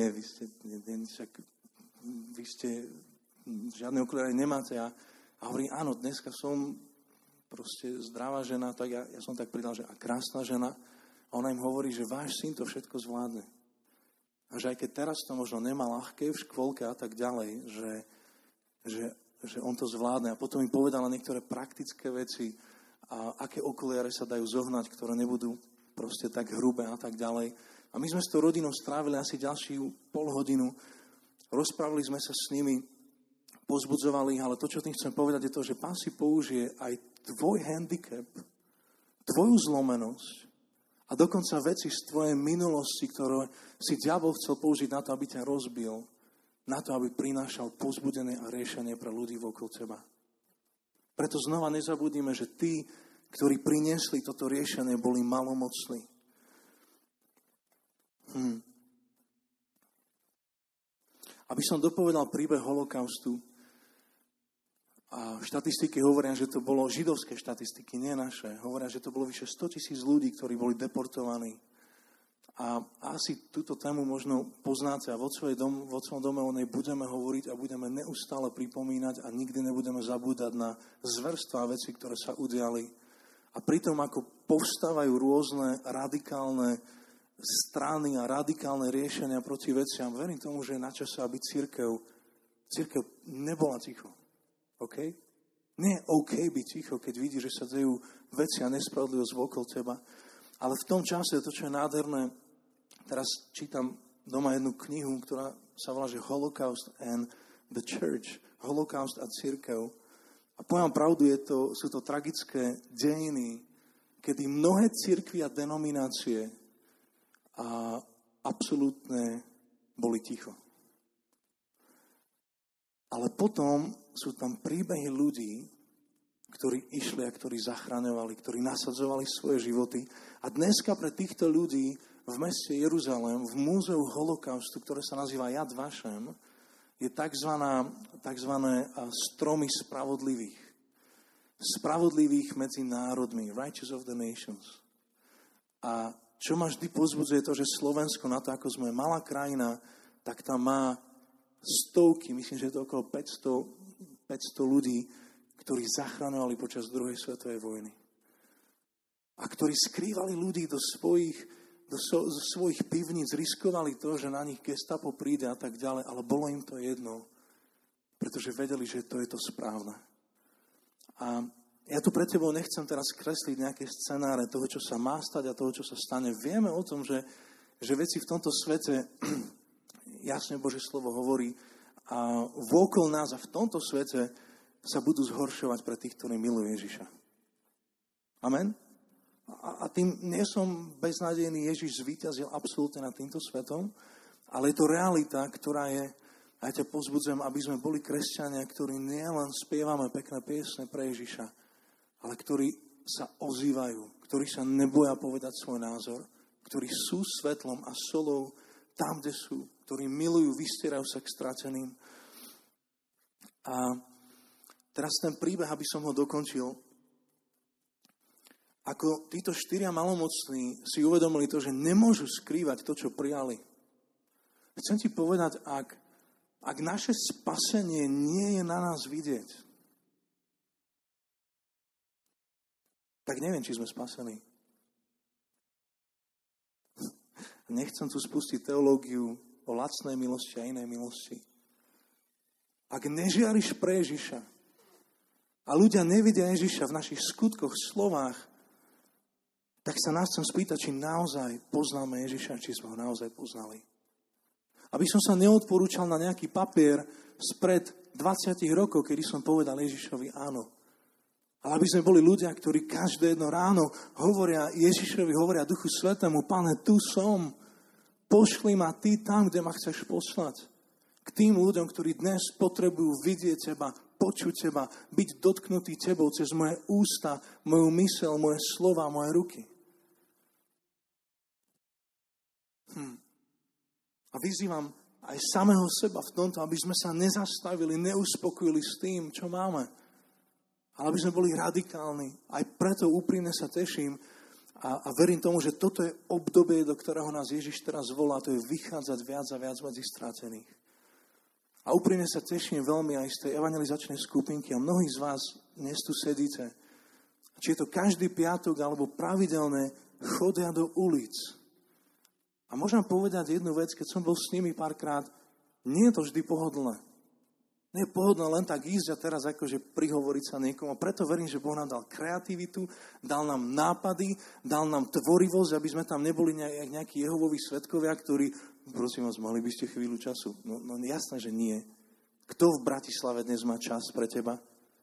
vy ste žiadne okuliare nemáte. A hovorí, áno, dneska som proste zdravá žena, tak ja som tak pridal, že a krásna žena. A ona im hovorí, že váš syn to všetko zvládne. A že aj keď teraz to možno nemá ľahké v škôlke a tak ďalej, že on to zvládne. A potom im povedala niektoré praktické veci a aké okuliare sa dajú zohnať, ktoré nebudú proste tak hrubé a tak ďalej. A my sme s tou rodinou strávili asi ďalšiu polhodinu. Rozprávali sme sa s nimi, pozbudzovali ich, ale to, čo tým chcem povedať, je to, že Pán si použije aj tvoj handicap, tvoju zlomenosť, a dokonca veci z tvojej minulosti, ktoré si diabol chcel použiť na to, aby ťa rozbil, na to, aby prinášal povzbudenie a riešenie pre ľudí okolo teba. Preto znova nezabudnime, že tí, ktorí priniesli toto riešenie, boli malomocní. Aby som dopovedal príbeh holokaustu, a štatistiky hovoria, že to bolo židovské štatistiky, nie naše. Hovoria, že to bolo vyše 100,000 ľudí, ktorí boli deportovaní. A asi túto tému možno poznáte a vo svojom dome o nej budeme hovoriť a budeme neustále pripomínať a nikdy nebudeme zabúdať na zverstvá veci, ktoré sa udiali. A pritom, ako povstávajú rôzne radikálne strany a radikálne riešenia proti veciam, verím tomu, že je na čase, aby cirkev nebola ticho. OK? Nie je OK byť ticho, keď vidí, že sa dejú veci a nespravodlivosť okolo teba. Ale v tom čase, to, čo je nádherné, teraz čítam doma jednu knihu, ktorá sa volá, že Holocaust and the Church. Holocaust a cirkev. A poviem pravdu, sú to tragické dejiny, kedy mnohé cirkvi a denominácie absolútne boli ticho. Ale potom sú tam príbehy ľudí, ktorí išli a ktorí zachraňovali, ktorí nasadzovali svoje životy. A dneska pre týchto ľudí v meste Jeruzalém, v múzeu holokaustu, ktoré sa nazýva Yad Vashem, je takzvané stromy spravodlivých. Spravodlivých medzi národmi, righteous of the nations. A čo ma vždy povzbudzuje to, že Slovensko, na to, ako sme malá krajina, tak tam má stovky, myslím, že je to okolo 500 ľudí, ktorí zachraňovali počas druhej svetovej vojny. A ktorí skrývali ľudí do svojich pivníc, riskovali to, že na nich gestapo príde a tak ďalej, ale bolo im to jedno, pretože vedeli, že to je to správne. A ja tu pred tebou nechcem teraz kresliť nejaké scenáre toho, čo sa má stať a toho, čo sa stane. Vieme o tom, že veci v tomto svete, jasne Božie slovo hovorí, a vôkol nás a v tomto svete sa budú zhoršovať pre tých, ktorí milujú Ježiša. Amen? A tým nie som beznádejný, Ježiš zvíťazil absolútne nad týmto svetom, ale je to realita, ktorá je. A ja ťa povzbudzujem, aby sme boli kresťania, ktorí nielen spievame pekné piesne pre Ježiša, ale ktorí sa ozývajú, ktorí sa neboja povedať svoj názor, ktorí sú svetlom a solou tam, kde sú, ktorí milujú, vystierajú sa k strateným. A teraz ten príbeh, aby som ho dokončil, ako títo 4 malomocní si uvedomili to, že nemôžu skrývať to, čo prijali. Chcem ti povedať, ak naše spasenie nie je na nás vidieť, tak neviem, či sme spasení. Nechcem tu spustiť teológiu o lacnej milosti a inej milosti. Ak nežiariš pre Ježiša a ľudia nevidia Ježiša v našich skutkoch, slovách, tak sa nás chcem spýtať, či naozaj poznáme Ježiša, či sme ho naozaj poznali. Aby som sa neodporúčal na nejaký papier spred 20 rokov, kedy som povedal Ježišovi áno. Ale aby sme boli ľudia, ktorí každé jedno ráno hovoria Ježišovi, hovoria Duchu Svätému, Pane, tu som, pošli ma ty tam, kde ma chceš poslať. K tým ľuďom, ktorí dnes potrebujú vidieť teba, počuť teba, byť dotknutí tebou cez moje ústa, moju myseľ, moje slova, moje ruky. A vyzývam aj samého seba v tomto, aby sme sa nezastavili, neuspokojili s tým, čo máme. Ale aby sme boli radikálni. Aj preto úprimne sa teším a verím tomu, že toto je obdobie, do ktorého nás Ježiš teraz volá, to je vychádzať viac a viac medzi stratených. A úprimne sa teším veľmi aj z tej evangelizačnej skupinky a mnohí z vás dnes tu sedíte. Či je to každý piatok alebo pravidelne chodia do ulic. A môžem povedať jednu vec, keď som bol s nimi párkrát, nie je to vždy pohodlné. Nie je pohodlné len tak ísť a teraz akože prihovoriť sa niekomu. A preto verím, že Boh nám dal kreativitu, dal nám nápady, dal nám tvorivosť, aby sme tam neboli nejakí Jehovoví svedkovia, ktorí, prosím vás, mali by ste chvíľu času. No jasné, že nie. Kto v Bratislave dnes má čas pre teba?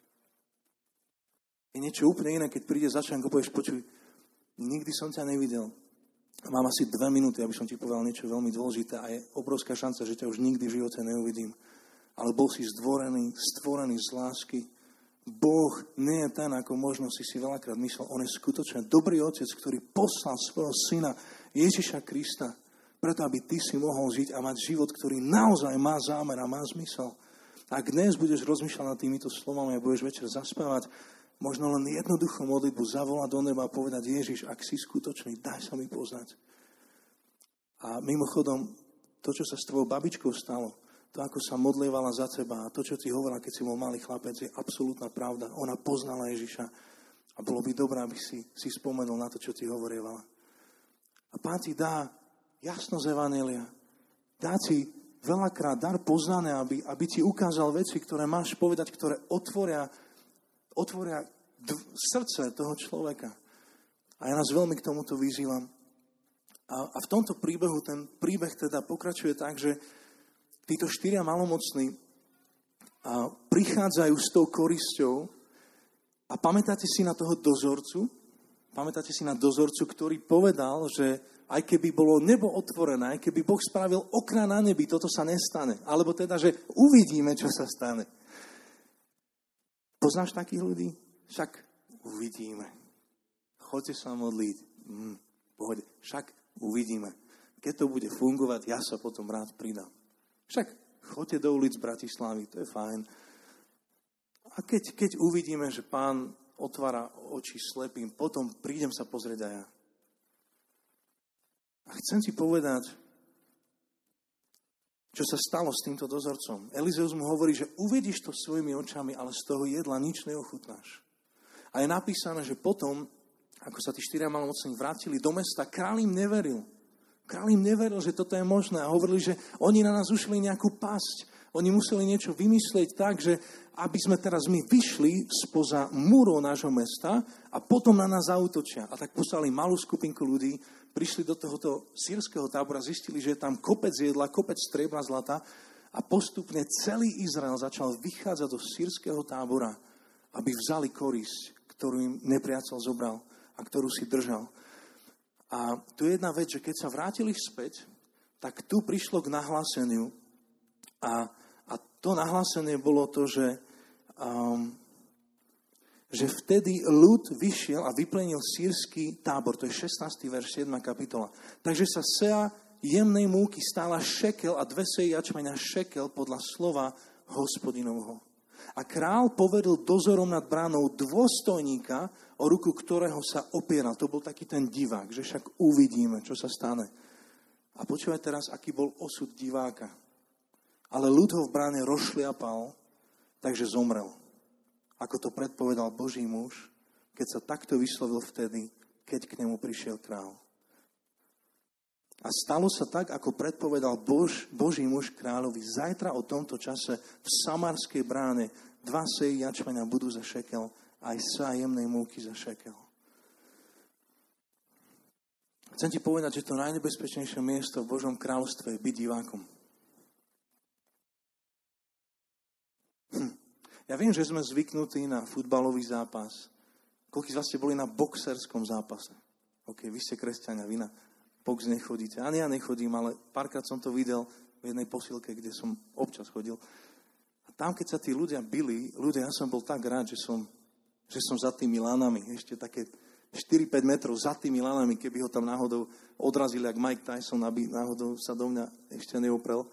Je niečo úplne iné, keď príde začať, ako povieš, počuj, nikdy som ťa nevidel. Mám asi 2 minúty, aby som ti povedal niečo veľmi dôležité a je obrovská šanca, že ťa už nikdy v živote neuvidím. Ale bol si stvorený z lásky. Boh nie je ten, ako možno si veľakrát myslel. On je skutočne dobrý otec, ktorý poslal svojho syna Ježiša Krista, preto aby ty si mohol žiť a mať život, ktorý naozaj má zámer a má zmysel. Ak dnes budeš rozmýšľať nad týmito slovami a budeš večer zaspávať, možno len jednoduchú modlitbu zavolať do neba a povedať Ježiš, ak si skutočný, daj sa mi poznať. A mimochodom, to, čo sa s tvojou babičkou stalo, to, ako sa modlievala za teba a to, čo ti hovorila, keď si bol malý chlapec, je absolútna pravda. Ona poznala Ježiša a bolo by dobré, aby si spomenul na to, čo ti hovorievala. A Pán ti dá jasnosť evanjelia. Dá ti veľakrát dar poznania, aby ti ukázal veci, ktoré máš povedať, ktoré otvoria srdce toho človeka. A ja nás veľmi k tomuto vyzývam. A v tomto príbehu, ten príbeh teda pokračuje tak, že títo 4 malomocní prichádzajú s tou korisťou a pamätáte si na toho dozorcu? Pamätáte si na dozorcu, ktorý povedal, že aj keby bolo nebo otvorené, aj keby Boh spravil okná na nebi, toto sa nestane. Alebo teda, že uvidíme, čo sa stane. Poznáš takých ľudí? Však uvidíme. Choďte sa modliť. Pohode. Však uvidíme. Keď to bude fungovať, ja sa potom rád pridám. Však Choďte do ulic Bratislavy, to je fajn. A keď uvidíme, že Pán otvára oči slepým, potom prídem sa pozrieť aj ja. A chcem ti povedať, čo sa stalo s týmto dozorcom. Elizeus mu hovorí, že uvidíš to svojimi očami, ale z toho jedla nič neochutnáš. A je napísané, že potom, ako sa tí 4 malomocní vrátili do mesta, kráľ im neveril. Kráľ im neveril, že toto je možné. A hovorili, že oni na nás ušli nejakú pasť. Oni museli niečo vymyslieť tak, že aby sme teraz my vyšli spoza múrov nášho mesta a potom na nás zaútočia. A tak poslali malú skupinku ľudí, prišli do tohoto sírskeho tábora, zistili, že je tam kopec jedla, kopec striebra, zlata a postupne celý Izrael začal vychádzať do sírskeho tábora, aby vzali korisť, ktorú im nepriateľ zobral a ktorú si držal. A tu je jedna vec, že keď sa vrátili späť, tak tu prišlo k nahláseniu a to nahlásenie bolo to, že vtedy ľud vyšiel a vyplenil sírsky tábor. To je 16. verš, 7. kapitola. Takže sa sea jemnej múky stála šekel a 2 seji jačmeňa šekel podľa slova Hospodinovho. A král povedal dozorom nad bránou dôstojníka, o ruku ktorého sa opieral. To bol taký ten divák, že však uvidíme, čo sa stane. A počúvaj teraz, aký bol osud diváka. Ale ľud ho v bráne rozšliapal, takže zomrel. Ako to predpovedal Boží muž, keď sa takto vyslovil vtedy, keď k nemu prišiel král. A stalo sa tak, ako predpovedal Boží muž kráľovi. Zajtra o tomto čase v Samarskej bráne 2 seji jačmeňa budú za šekel, aj sa jemnej múky za šekel. Chcem ti povedať, že to najnebezpečnejšie miesto v Božom kráľovstve je byť divákom. Ja viem, že sme zvyknutí na futbalový zápas. Koľkí z vás ste boli na boxerskom zápase? OK, vy ste kresťania, vy na box nechodíte. Ani ja nechodím, ale párkrát som to videl v jednej posilke, kde som občas chodil. A tam, keď sa tí ľudia bili, ja som bol tak rád, že som za tými lanami, ešte také 4-5 metrov za tými lanami, keby ho tam náhodou odrazili, jak Mike Tyson, aby náhodou sa do mňa ešte neoprel.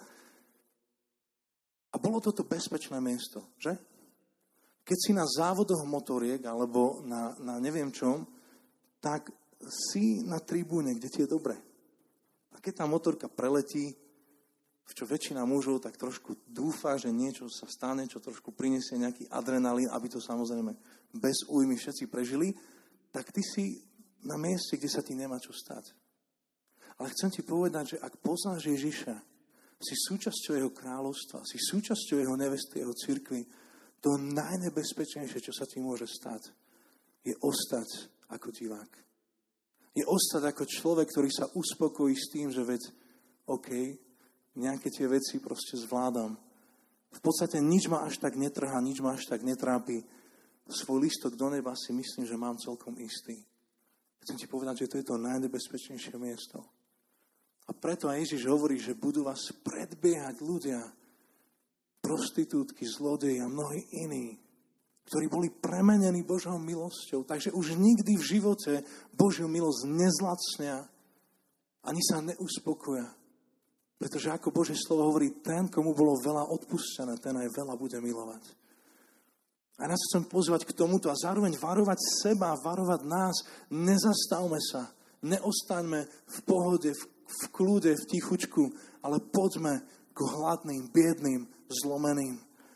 A bolo toto bezpečné miesto, že? Keď si na závodoch motoriek alebo na neviem čom, tak si na tribúne, kde ti je dobre. A keď tá motorka preletí, v čo väčšina mužov tak trošku dúfa, že niečo sa stane, čo trošku prinesie nejaký adrenalín, aby to samozrejme bez újmy všetci prežili, tak ty si na mieste, kde sa ti nemá čo stať. Ale chcem ti povedať, že ak poznáš Ježiša, si súčasťou jeho kráľovstva, si súčasťou jeho nevesty, jeho cirkvi, to najnebezpečnejšie, čo sa ti môže stať, je ostať ako divák. Je ostať ako človek, ktorý sa uspokojí s tým, že veď, OK, nejaké tie veci proste zvládam. V podstate nič ma až tak netrhá, nič ma až tak netrápi. Svoj listok do neba si myslím, že mám celkom istý. Chcem ti povedať, že to je to najnebezpečnejšie miesto. A preto aj Ježiš hovorí, že budú vás predbiehať ľudia, prostitútky, zlodeji a mnohí iní, ktorí boli premenení Božou milosťou. Takže už nikdy v živote Božiu milosť nezlacnia, ani sa neuspokoja. Pretože ako Božie slovo hovorí, ten, komu bolo veľa odpustené, ten aj veľa bude milovať. A nás chcem pozvať k tomuto a zároveň varovať seba, varovať nás. Nezastavme sa, neostaňme v pohode, v kľude, v tichučku, ale poďme k hladným, biedným, zlomeným.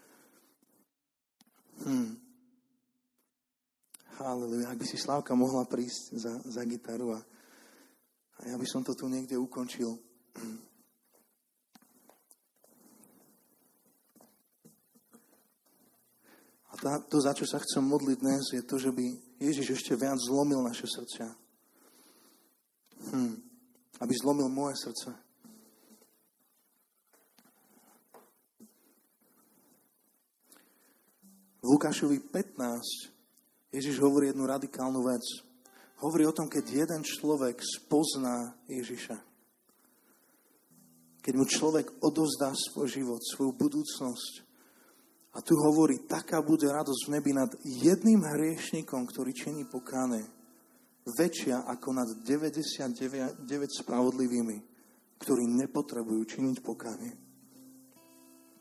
Halleluja. Ak by si Slávka mohla prísť za gitaru a ja by som to tu niekde ukončil. A to, za čo sa chcem modliť dnes, je to, že by Ježiš ešte viac zlomil naše srdcia. Aby zlomil moje srdce. V Lukášovi 15 Ježiš hovorí jednu radikálnu vec. Hovorí o tom, keď jeden človek spozná Ježiša. Keď mu človek odozdá svoj život, svoju budúcnosť. A tu hovorí, taká bude radosť v nebi nad jedným hriešnikom, ktorý činí pokánie. Väčšia ako nad 99 spravodlivými, ktorí nepotrebujú činiť pokánie.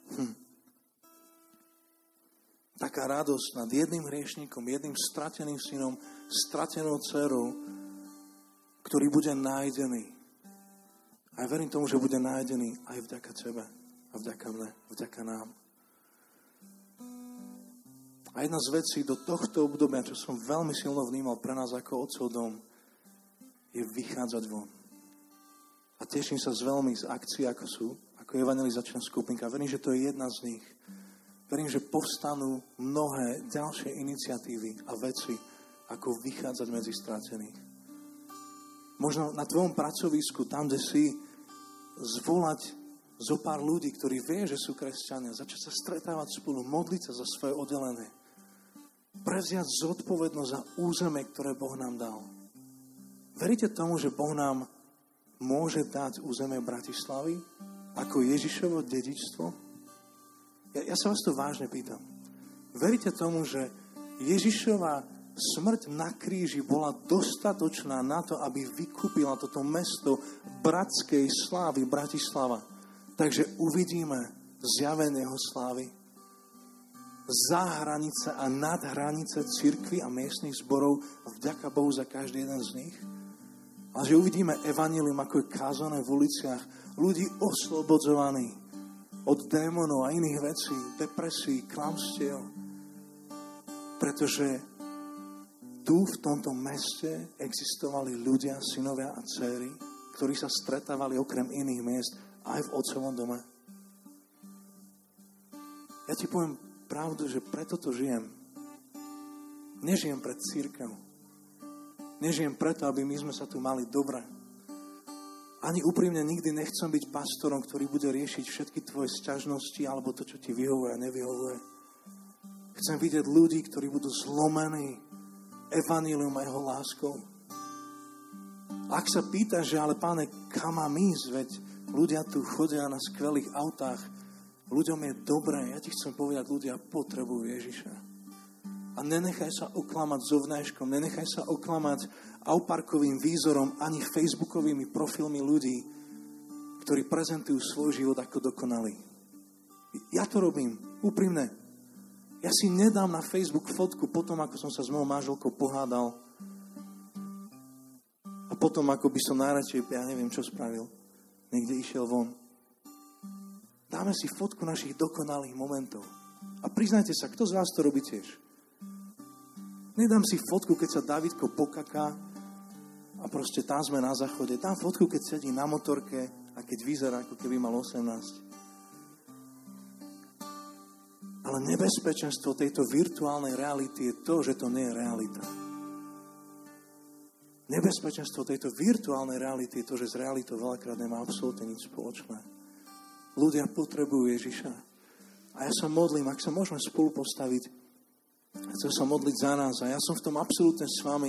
Taká radosť nad jedným hriešníkom, jedným strateným synom, stratenou dcerou, ktorý bude nájdený. A ja verím tomu, že bude nájdený aj vďaka tebe a vďaka mne, vďaka nám. A jedna z vecí do tohto obdobia, čo som veľmi silno vnímal pre nás ako otcov dom, je vychádzať von. A teším sa veľmi z akcií, ako evangelizačná skupinka. Verím, že to je jedna z nich. Verím, že povstanú mnohé ďalšie iniciatívy a veci, ako vychádzať medzi stratených. Možno na tvojom pracovisku, tam, kde si, zvolať zo pár ľudí, ktorí vie, že sú kresťania, začať sa stretávať spolu, modliť sa za svoje oddelené. Prevziať zodpovednosť za územie, ktoré Boh nám dal. Veríte tomu, že Boh nám môže dať územie Bratislavy ako Ježišovo dedičstvo? Ja sa vás to vážne pýtam. Veríte tomu, že Ježišova smrť na kríži bola dostatočná na to, aby vykúpila toto mesto bratskej slávy Bratislava? Takže uvidíme zjavenie jeho slávy za hranice a nad hranice cirkvi a miestnych zborov, vďaka Bohu za každý jeden z nich. A že uvidíme evanjelium, ako je kázané v uliciach, ľudí oslobodzovaní od démonov a iných vecí, depresí, klamstiev. Pretože tu v tomto meste existovali ľudia, synovia a dcéry, ktorí sa stretávali okrem iných miest aj v otcovom dome. Ja ti poviem pravdu, že preto to žijem. Nežijem pred cirkev. Nežijem preto, aby my sme sa tu mali dobre. Ani úprimne nikdy nechcem byť pastorom, ktorý bude riešiť všetky tvoje sťažnosti alebo to, čo ti vyhovuje a nevyhovuje. Chcem vidieť ľudí, ktorí budú zlomení evanjelium a jeho láskou. Ak sa pýtaš, že ale Páne, kam mám ísť, veď ľudia tu chodia na skvelých autách, ľuďom je dobré, ja ti chcem povedať, ľudia potrebujú Ježiša. A nenechaj sa oklamať zovnáškom, nenechaj sa oklamať auparkovým výzorom ani facebookovými profilmi ľudí, ktorí prezentujú svoj život ako dokonalý. Ja to robím, úprimne. Ja si nedám na Facebook fotku potom, ako som sa s mojou manželkou pohádal a potom, ako by som najradšej, ja neviem, čo spravil, niekde išiel von. Dáme si fotku našich dokonalých momentov. A priznajte sa, kto z vás to robí tiež? Nedám si fotku, keď sa Davidko pokaká a proste tam sme na záchode. Dám fotku, keď sedí na motorke a keď vyzerá, ako keby mal 18. Ale nebezpečenstvo tejto virtuálnej reality je to, že to nie je realita. Nebezpečenstvo tejto virtuálnej reality je to, že s realitou veľakrát nemá absolútne nič spoločné. Ľudia potrebujú Ježiša. A ja sa modlím, ak sa môžeme spolu postaviť, chcem sa modliť za nás a ja som v tom absolútne s vami.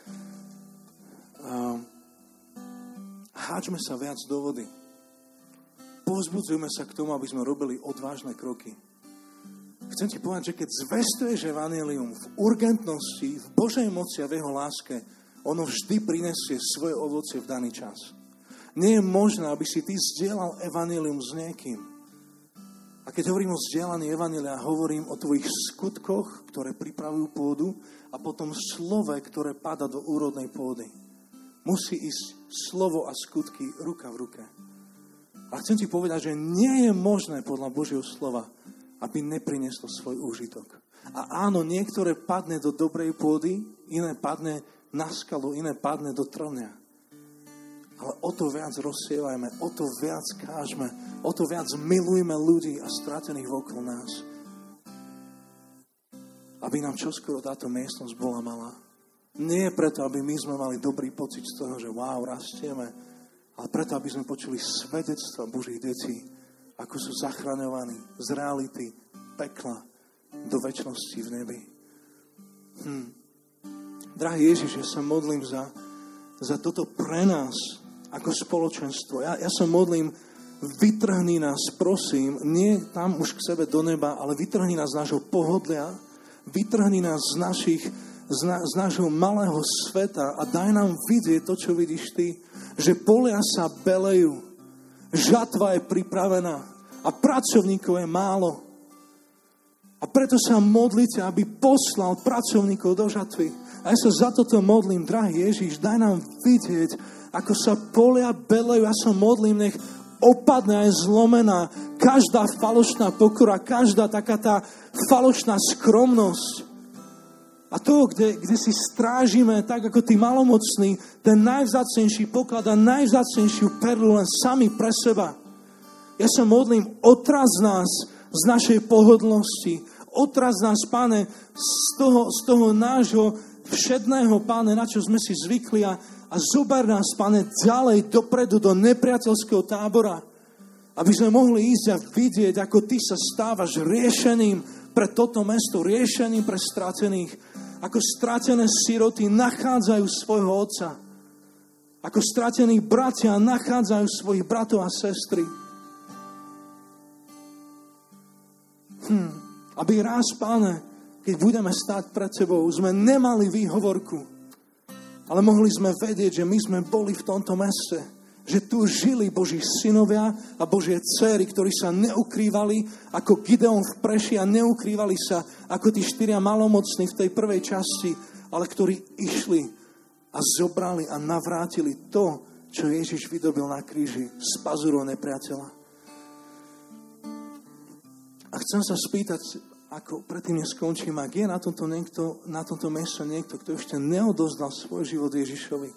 Háčme sa viac do vody. Povzbudzujme sa k tomu, aby sme robili odvážne kroky. Chcem ti povedať, že keď zvestuješ evanjelium v urgentnosti, v Božej moci a v jeho láske, ono vždy prinesie svoje ovocie v daný čas. Nie je možné, aby si ty zdieľal evanjelium s niekým. A keď hovorím o zdieľaní evanjelia, hovorím o tvojich skutkoch, ktoré pripravujú pôdu a potom slove, ktoré pada do úrodnej pôdy. Musí ísť slovo a skutky ruka v ruke. A chcem ti povedať, že nie je možné podľa Božieho slova, aby neprinieslo svoj úžitok. A áno, niektoré padne do dobrej pôdy, iné padne na skalu, iné padne do trňa. Ale o to viac rozsievajme, o to viac kážme, o to viac milujme ľudí a stratených okolo nás. Aby nám čoskoro táto miestnosť bola malá. Nie preto, aby my sme mali dobrý pocit z toho, že wow, rastieme, ale preto, aby sme počuli svedectva Božích detí, ako sú zachraňovaní z reality pekla do večnosti v nebi. Drahý Ježiš, ja sa modlím za toto pre nás ako spoločenstvo. Ja sa modlím, vytrhni nás, prosím, nie tam už k sebe do neba, ale vytrhni nás z nášho pohodlia, vytrhni nás z nášho malého sveta a daj nám vidieť to, čo vidíš ty, že polia sa belejú, žatva je pripravená a pracovníkov je málo. A preto sa modlite, aby poslal pracovníkov do žatvy. A ja sa za toto modlím, drahý Ježiš, daj nám vidieť, ako sa polia belejú. Ja sa modlím, nech opadne aj zlomená každá falošná pokora, každá taká tá falošná skromnosť. A to, kde si strážime, tak ako tí malomocní, ten najvzácnejší poklad a najvzácnejšiu perlu len sami pre seba. Ja sa modlím, otraz nás z našej pohodlnosti, otraz nás, Pane, z toho nášho všedného, Pane, na čo sme si zvykli a zober nás, Pane, ďalej dopredu do nepriateľského tábora, aby sme mohli ísť a vidieť, ako Ty sa stávaš riešením pre toto mesto, riešením pre stratených, ako stratené siroty nachádzajú svojho otca, ako stratení bratia nachádzajú svojich bratov a sestry. Aby raz, Páne, keď budeme stáť pred Tebou, sme nemali výhovorku, ale mohli sme vedieť, že my sme boli v tomto meste, že tu žili Boží synovia a Božie dcery, ktorí sa neukrývali ako Gideon v Preši a neukrývali sa ako tí 4 malomocní v tej prvej časti, ale ktorí išli a zobrali a navrátili to, čo Ježiš vydobil na kríži z pazúrov nepriateľa. A chcem sa spýtať, ako predtým neskončím, ak je na tomto mieste niekto, kto ešte neodozdal svoj život Ježišovi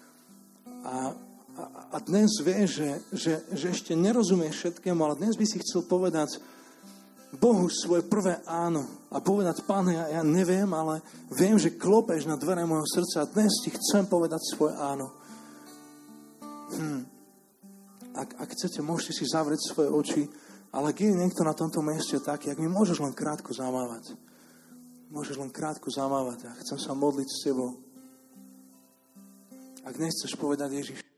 a dnes vie, že ešte nerozumie všetkému, ale dnes by si chcel povedať Bohu svoje prvé áno a povedať, Pane, ja neviem, ale viem, že klopeš na dvere môjho srdca a dnes ti chcem povedať svoje áno. Ak chcete, môžete si zavrieť svoje oči, ale ak je niekto na tomto mieste taký, ak mi môžeš len krátko zamávať. Môžeš len krátko zamávať a chcem sa modliť s tebou. Ak nechceš povedať Ježiš,